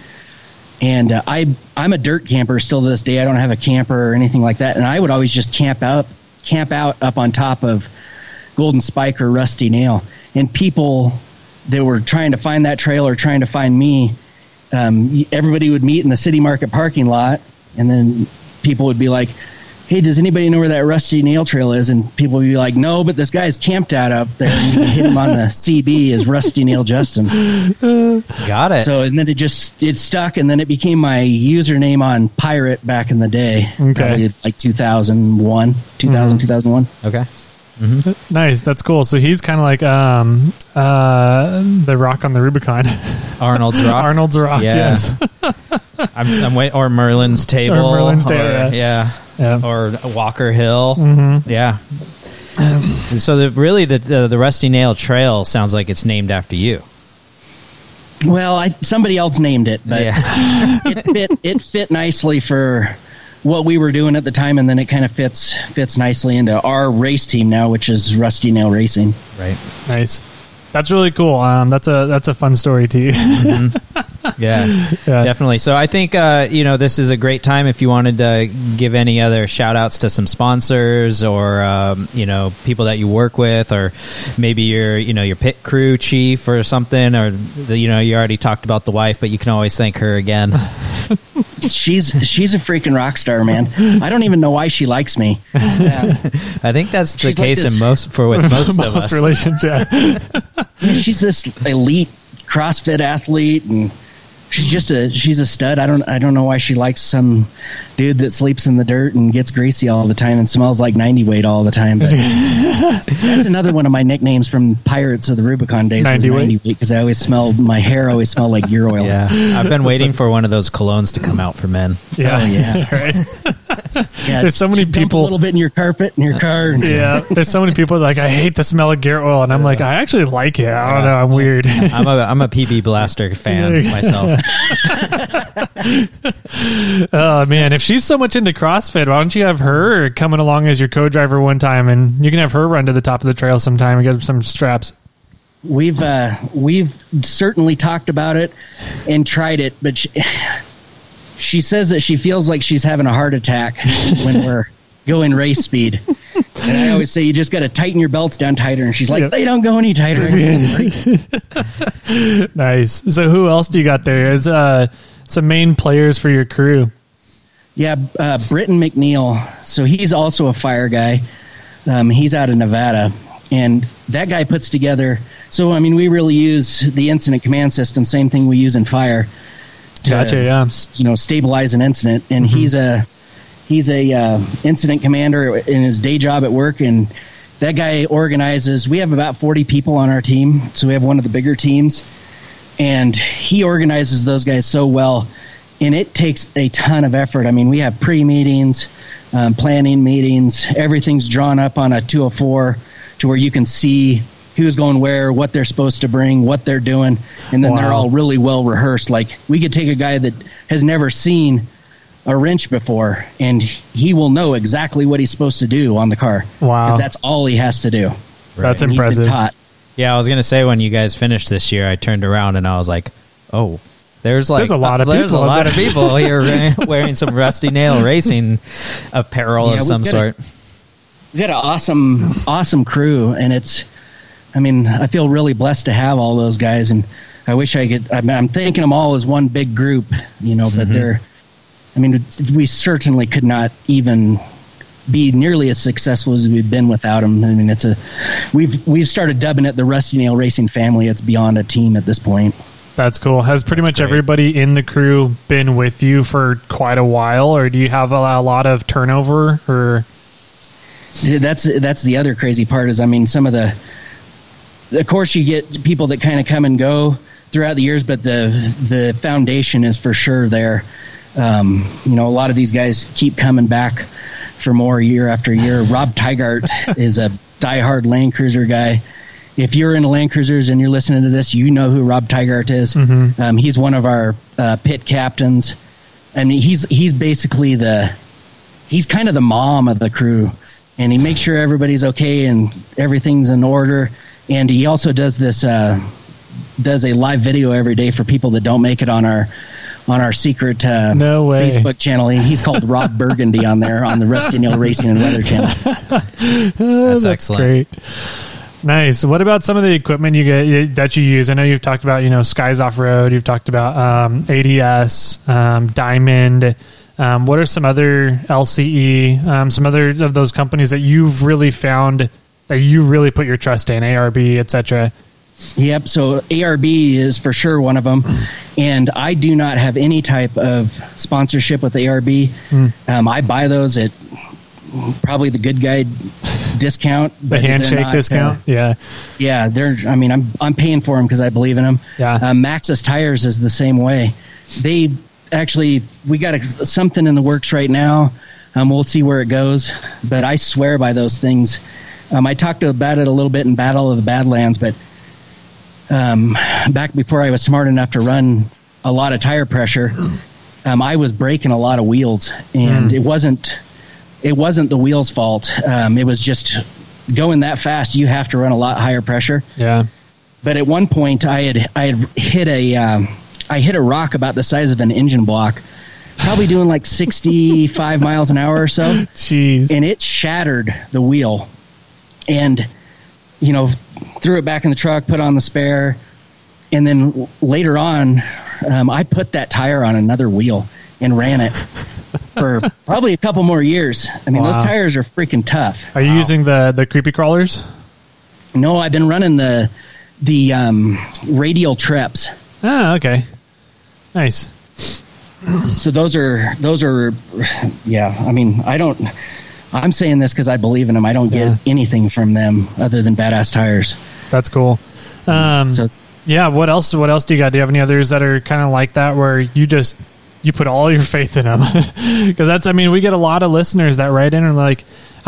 [SPEAKER 2] I'm a dirt camper still to this day. I don't have a camper or anything like that. And I would always just camp out up on top of Golden Spike or Rusty Nail. And people that were trying to find that trail or trying to find me, everybody would meet in the city market parking lot. And then people would be like, hey, does anybody know where that Rusty Nail Trail is? And people would be like, no, but this guy's camped out up there. And you can hit him on the CB as Rusty Nail Justin.
[SPEAKER 3] Got it.
[SPEAKER 2] So, and then it stuck, and then it became my username on Pirate back in the day.
[SPEAKER 4] Okay.
[SPEAKER 2] Probably like 2001.
[SPEAKER 3] Okay.
[SPEAKER 4] Mm-hmm. Nice. That's cool. So he's kind of like the Rock on the Rubicon.
[SPEAKER 3] Arnold's Rock.
[SPEAKER 4] Arnold's Rock, yes.
[SPEAKER 3] I'm waiting, or Merlin's Table.
[SPEAKER 4] Or Merlin's Table,
[SPEAKER 3] yeah. Or Walker Hill.
[SPEAKER 4] Mm-hmm.
[SPEAKER 3] Yeah. So the Rusty Nail Trail sounds like it's named after you.
[SPEAKER 2] Well, somebody else named it, but it fit nicely for what we were doing at the time, and then it kind of fits nicely into our race team now, which is Rusty Nail Racing.
[SPEAKER 3] Right.
[SPEAKER 4] Nice. That's really cool. That's a fun story to you.
[SPEAKER 3] Mm-hmm. Yeah, definitely. So I think this is a great time if you wanted to give any other shout outs to some sponsors or people that you work with, or maybe your pit crew chief or something, or you already talked about the wife, but you can always thank her again.
[SPEAKER 2] She's a freaking rock star, man. I don't even know why she likes me.
[SPEAKER 3] I think that's the case with most of us.
[SPEAKER 4] Relations, yeah.
[SPEAKER 2] She's this elite CrossFit athlete, and she's a stud. I don't know why she likes some dude that sleeps in the dirt and gets greasy all the time and smells like 90 weight all the time. But that's another one of my nicknames from Pirates of the Rubicon days. 90 weight, because my hair always smelled like gear oil.
[SPEAKER 3] Yeah, I've been waiting for one of those colognes to come out for men.
[SPEAKER 4] Yeah,
[SPEAKER 2] right.
[SPEAKER 4] There's so many people.
[SPEAKER 2] A little bit in your carpet in your car.
[SPEAKER 4] Yeah, there's so many people like, I hate the smell of gear oil, and I'm like, I actually like it. I don't know, I'm weird.
[SPEAKER 3] I'm a PB Blaster fan myself.
[SPEAKER 4] Oh man, if she's so much into CrossFit, why don't you have her coming along as your co-driver one time, and you can have her run to the top of the trail sometime and get some straps.
[SPEAKER 2] We've certainly talked about it and tried it, but she says that she feels like she's having a heart attack when we're going race speed. And I always say, you just got to tighten your belts down tighter. And she's like, they don't go any tighter.
[SPEAKER 4] Nice. So who else do you got there? Is some main players for your crew?
[SPEAKER 2] Yeah, Britton McNeil. So he's also a fire guy. He's out of Nevada. And that guy puts together... So, I mean, we really use the incident command system, same thing we use in fire. To, stabilize an incident. And he's a incident commander in his day job at work, and that guy organizes. We have about 40 people on our team, so we have one of the bigger teams, and he organizes those guys so well, and it takes a ton of effort. I mean, we have pre-meetings, planning meetings, everything's drawn up on a 204 to where you can see who's going where, what they're supposed to bring, what they're doing, and then they're all really well rehearsed. Like, we could take a guy that has never seen a wrench before, and he will know exactly what he's supposed to do on the car.
[SPEAKER 4] Wow.
[SPEAKER 2] Because that's all he has to do.
[SPEAKER 4] Right. That's impressive.
[SPEAKER 2] He's been taught.
[SPEAKER 3] Yeah, I was going to say, when you guys finished this year, I turned around and I was like, oh, there's a lot of people here wearing some Rusty Nail Racing apparel of some sort.
[SPEAKER 2] We've got an awesome crew, and I feel really blessed to have all those guys, and I wish I could. I'm thinking them all as one big group, but we certainly could not even be nearly as successful as we've been without them. I mean, we've started dubbing it the Rusty Nail Racing family. It's beyond a team at this point.
[SPEAKER 4] That's cool. Has pretty much everybody in the crew been with you for quite a while, or do you have a lot of turnover? Or
[SPEAKER 2] that's the other crazy part is, some of of course you get people that kind of come and go throughout the years, but the foundation is for sure there. A lot of these guys keep coming back for more year after year. Rob Tygart is a diehard Land Cruiser guy. If you're into Land Cruisers and you're listening to this, you know who Rob Tygart is. Mm-hmm. He's one of our pit captains, and he's basically he's kind of the mom of the crew, and he makes sure everybody's okay and everything's in order. And he also does does a live video every day for people that don't make it on our secret Facebook channel. He's called Rob Burgundy on there on the Rusty Nail Racing and Weather channel.
[SPEAKER 3] That's excellent.
[SPEAKER 4] Great. Nice. What about some of the equipment that you use? I know you've talked about, Skies Off-Road. You've talked about ADS, Diamond. What are some other LCE, some other of those companies that you've really found that you really put your trust in, ARB, etc.?
[SPEAKER 2] Yep. So ARB is for sure one of them. And I do not have any type of sponsorship with ARB. I buy those at probably the Good Guide discount.
[SPEAKER 4] The handshake discount? Yeah.
[SPEAKER 2] Yeah. I'm paying for them because I believe in them.
[SPEAKER 4] Yeah.
[SPEAKER 2] Maxxis Tires is the same way. We got something in the works right now. We'll see where it goes. But I swear by those things. I talked about it a little bit in Battle of the Badlands, but back before I was smart enough to run a lot of tire pressure, I was breaking a lot of wheels, and it wasn't the wheel's fault. It was just going that fast. You have to run a lot higher pressure.
[SPEAKER 4] Yeah.
[SPEAKER 2] But at one point, I had hit a rock about the size of an engine block, probably doing like 65 miles an hour or so.
[SPEAKER 4] Jeez.
[SPEAKER 2] And it shattered the wheel. And, threw it back in the truck, put on the spare. And then later on, I put that tire on another wheel and ran it for probably a couple more years. Those tires are freaking tough.
[SPEAKER 4] Are you using the creepy crawlers?
[SPEAKER 2] No, I've been running the radial Treps.
[SPEAKER 4] Ah, okay. Nice.
[SPEAKER 2] So those are yeah. I'm saying this because I believe in them. I don't get anything from them other than badass tires.
[SPEAKER 4] That's cool. Yeah. What else do you got? Do you have any others that are kind of like that, where you just you put all your faith in them. Because that's, I mean, we get a lot of listeners that write in and like,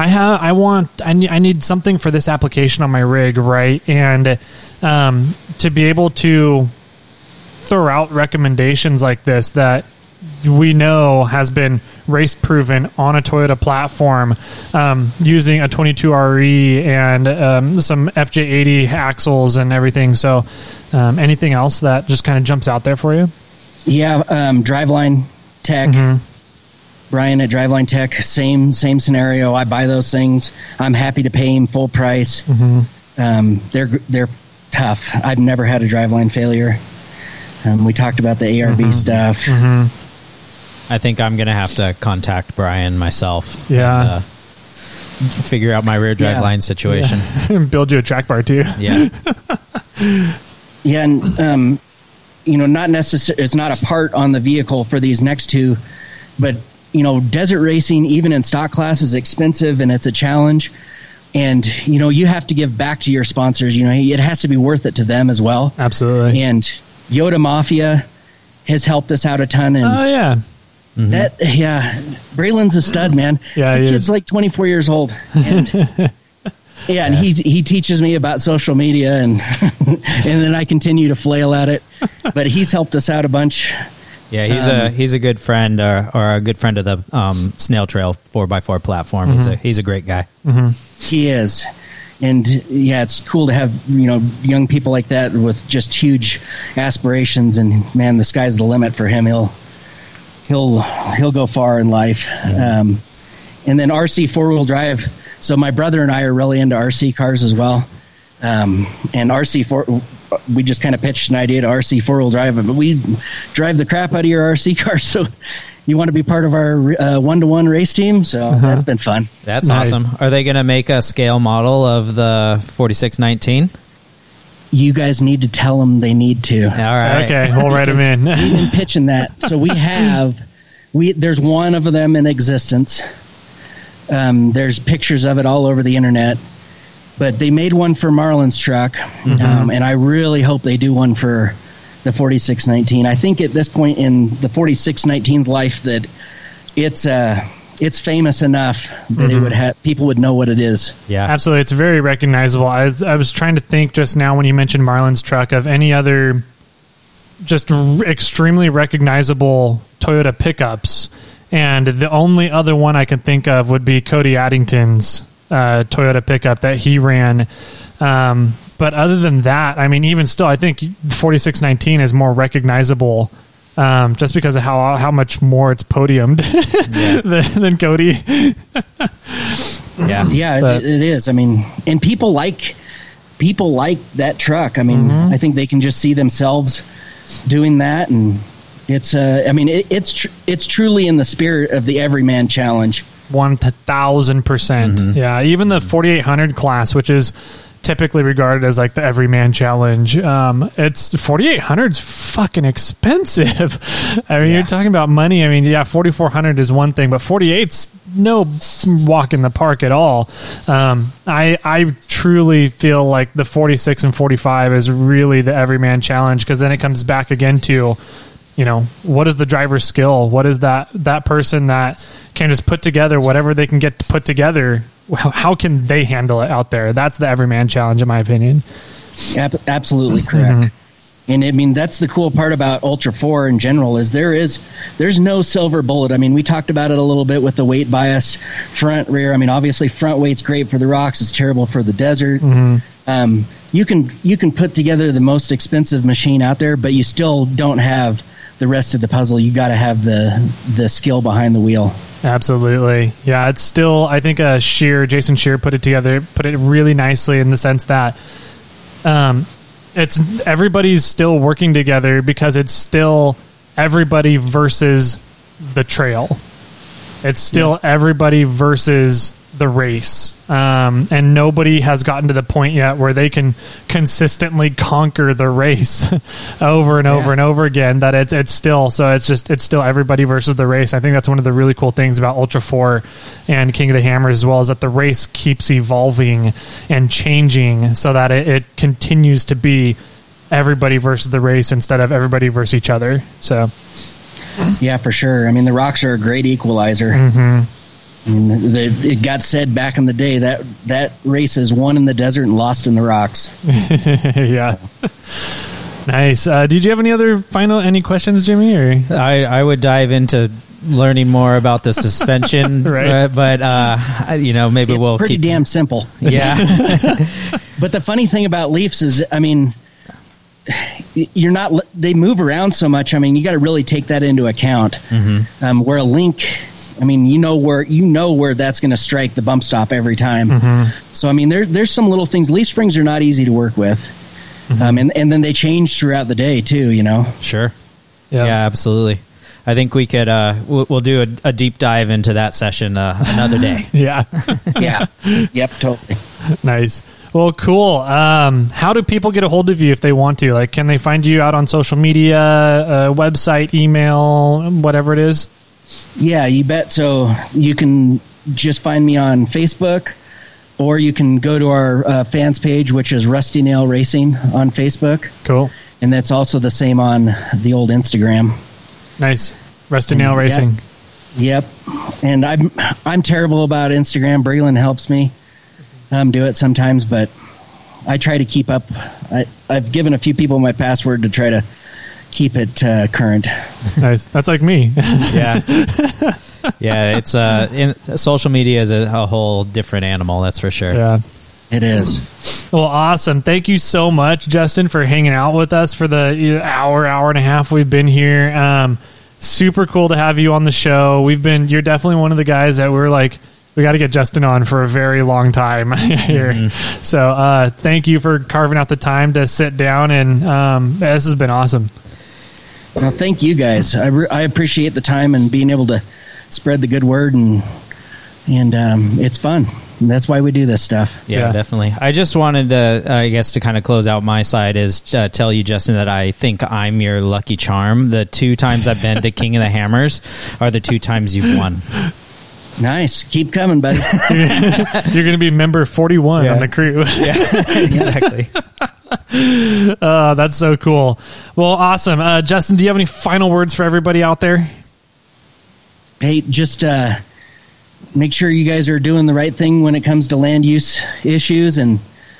[SPEAKER 4] I need something for this application on my rig, right? And to be able to throw out recommendations like this that we know has been race proven on a Toyota platform, using a 22RE and some FJ80 axles and everything. So anything else that just kind of jumps out there for you?
[SPEAKER 2] Yeah, Driveline Tech. Brian at Driveline Tech, same scenario. I buy those things. I'm happy to pay him full price. They're tough. I've never had a driveline failure. We talked about the ARB stuff.
[SPEAKER 3] I think I'm going to have to contact Brian myself.
[SPEAKER 4] Yeah.
[SPEAKER 3] And, figure out my rear drive line situation.
[SPEAKER 4] Yeah. Build you a track bar too.
[SPEAKER 3] Yeah.
[SPEAKER 2] Yeah. And, not necessarily, it's not a part on the vehicle for these next two, but, desert racing, even in stock class, is expensive and it's a challenge. And, you have to give back to your sponsors. It has to be worth it to them as well.
[SPEAKER 4] Absolutely.
[SPEAKER 2] And Yoda Mafia has helped us out a ton. And
[SPEAKER 4] oh, yeah.
[SPEAKER 2] Braylon's a stud, man.
[SPEAKER 4] Yeah,
[SPEAKER 2] the kid's like 24 years old. And, and he teaches me about social media, and then I continue to flail at it. But he's helped us out a bunch.
[SPEAKER 3] Yeah, he's a good friend, or a good friend of the Snail Trail 4x4 platform. He's a great guy.
[SPEAKER 2] He is. And it's cool to have young people like that with just huge aspirations. And man, the sky's the limit for him. He'll go far in life. And then RC 4-wheel drive. So my brother and I are really into RC cars as well. And we just kind of pitched an idea to RC 4-wheel drive, but we drive the crap out of your RC car. So you want to be part of our 1-to-1 race team? So that's been fun.
[SPEAKER 3] That's awesome. Are they going to make a scale model of the 4619?
[SPEAKER 2] You guys need to tell them they need to.
[SPEAKER 3] All right.
[SPEAKER 4] Okay, we'll write them in.
[SPEAKER 2] We've been pitching that. So there's one of them in existence. There's pictures of it all over the internet. But they made one for Marlon's truck, and I really hope they do one for the 4619. I think at this point in the 4619's life that it's famous enough that it would people would know what it is.
[SPEAKER 3] Yeah,
[SPEAKER 4] absolutely. It's very recognizable. I was trying to think just now when you mentioned Marlon's truck of any other just extremely recognizable Toyota pickups, and the only other one I can think of would be Cody Addington's Toyota pickup that he ran. But other than that, I mean, even still, I think 4619 is more recognizable just because of how much more it's podiumed than Cody.
[SPEAKER 2] It is. I mean, and people like that truck. I mean, I think they can just see themselves doing that, and it's truly in the spirit of the Everyman Challenge.
[SPEAKER 4] 1,000%. Yeah, even the 4800 class, which is typically regarded as like the Everyman Challenge, it's 4800's fucking expensive. I mean, you're talking about money. I mean, 4400 is one thing, but 48's no walk in the park at all. I truly feel like the 46 and 45 is really the Everyman Challenge, because then it comes back again to, what is the driver's skill? What is that person that can just put together whatever they can get put together? How can they handle it out there? That's the Everyman Challenge, in my opinion.
[SPEAKER 2] Absolutely correct. And I mean, that's the cool part about Ultra 4 in general is there's no silver bullet. I mean, we talked about it a little bit with the weight bias, front, rear. I mean, obviously front weight's great for the rocks. It's terrible for the desert. You can put together the most expensive machine out there, but you still don't have the rest of the puzzle. You got to have the skill behind the wheel. Absolutely.
[SPEAKER 4] Yeah, it's still, I think Jason Scheer put it really nicely in the sense that it's everybody's still working together because it's still everybody versus the trail. It's still everybody versus the race. And nobody has gotten to the point yet where they can consistently conquer the race over and over and over again, that it's still everybody versus the race. I think that's one of the really cool things about Ultra 4 and King of the Hammers as well, is that the race keeps evolving and changing so that it continues to be everybody versus the race instead of everybody versus each other. So
[SPEAKER 2] Yeah, for sure. I mean, the rocks are a great equalizer.
[SPEAKER 4] Mm-hmm.
[SPEAKER 2] I mean, it got said back in the day that race is won in the desert and lost in the rocks.
[SPEAKER 4] Yeah. Nice. Did you have any questions, Jimmy? Or
[SPEAKER 3] I would dive into learning more about the suspension,
[SPEAKER 4] right.
[SPEAKER 3] But maybe
[SPEAKER 2] it's pretty damn simple.
[SPEAKER 3] Yeah.
[SPEAKER 2] But the funny thing about Leafs is, I mean, they move around so much. I mean, you got to really take that into account.
[SPEAKER 3] Mm-hmm.
[SPEAKER 2] Where a link, I mean, you know where that's going to strike the bump stop every time.
[SPEAKER 4] Mm-hmm.
[SPEAKER 2] So I mean, there's some little things. Leaf springs are not easy to work with.
[SPEAKER 4] Mm-hmm.
[SPEAKER 2] And then they change throughout the day too,
[SPEAKER 3] Sure.
[SPEAKER 4] Yep.
[SPEAKER 3] Yeah, absolutely. I think we could we'll do a deep dive into that session another day.
[SPEAKER 4] Yeah.
[SPEAKER 2] Yeah. Yep, totally.
[SPEAKER 4] Nice. Well, cool. How do people get a hold of you if they want to? Like, can they find you out on social media, website, email, whatever it is?
[SPEAKER 2] Yeah, you bet. So you can just find me on Facebook, or you can go to our fans page, which is Rusty Nail Racing on Facebook.
[SPEAKER 4] Cool.
[SPEAKER 2] And that's also the same on the old Instagram.
[SPEAKER 4] Nice. Rusty Nail Racing.
[SPEAKER 2] Yep. And I'm terrible about Instagram. Braylon helps me do it sometimes, but I try to keep up. I've given a few people my password to try to keep it current.
[SPEAKER 4] Nice. That's like me.
[SPEAKER 3] Yeah. Yeah, it's social media is a whole different animal, that's for sure.
[SPEAKER 4] Yeah.
[SPEAKER 2] It is.
[SPEAKER 4] Well, awesome. Thank you so much, Justin, for hanging out with us for the hour and a half we've been here. Super cool to have you on the show. You're definitely one of the guys that we're like, we got to get Justin on for a very long time here. Mm-hmm. So thank you for carving out the time to sit down, and this has been awesome.
[SPEAKER 2] Well, thank you guys. I appreciate the time and being able to spread the good word, and it's fun. And that's why we do this stuff.
[SPEAKER 3] Yeah, definitely. I just wanted to, I guess, to kind of close out my side is tell you, Justin, that I think I'm your lucky charm. The 2 times I've been to King of the Hammers are the 2 times you've won.
[SPEAKER 2] Nice. Keep coming, buddy.
[SPEAKER 4] You're going to be member 41 on the crew.
[SPEAKER 3] Yeah, exactly.
[SPEAKER 4] That's so cool. Well, awesome. Justin, do you have any final words for everybody out there?
[SPEAKER 2] Hey, just make sure you guys are doing the right thing when it comes to land use issues, and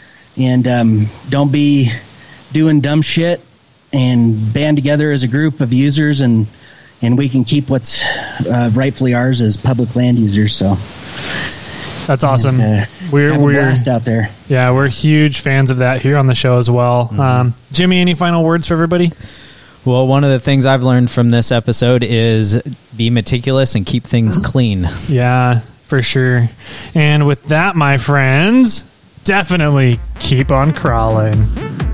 [SPEAKER 2] don't be doing dumb shit, and band together as a group of users, and we can keep what's rightfully ours as public land users. So
[SPEAKER 4] that's awesome.
[SPEAKER 2] We're blast out there.
[SPEAKER 4] Yeah, we're huge fans of that here on the show as well. Mm-hmm. Jimmy, any final words for everybody?
[SPEAKER 3] Well, one of the things I've learned from this episode is be meticulous and keep things clean.
[SPEAKER 4] Yeah, for sure. And with that, my friends, definitely keep on crawling.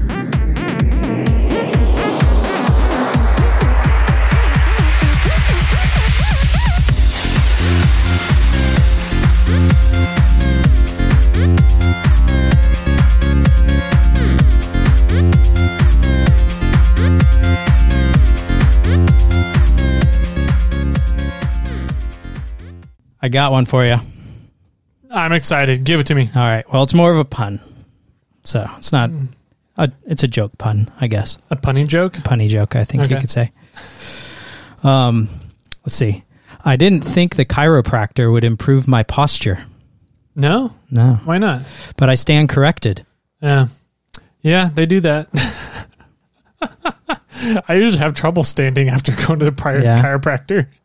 [SPEAKER 3] I got one for you.
[SPEAKER 4] I'm excited. Give it to me.
[SPEAKER 3] All right. Well, it's more of a pun. So it's not, it's a joke pun, I guess.
[SPEAKER 4] A punny joke?
[SPEAKER 3] A punny joke, I think you could say. Let's see. I didn't think the chiropractor would improve my posture.
[SPEAKER 4] No?
[SPEAKER 3] No.
[SPEAKER 4] Why not?
[SPEAKER 3] But I stand corrected.
[SPEAKER 4] Yeah. Yeah, they do that. I usually have trouble standing after going to the chiropractor.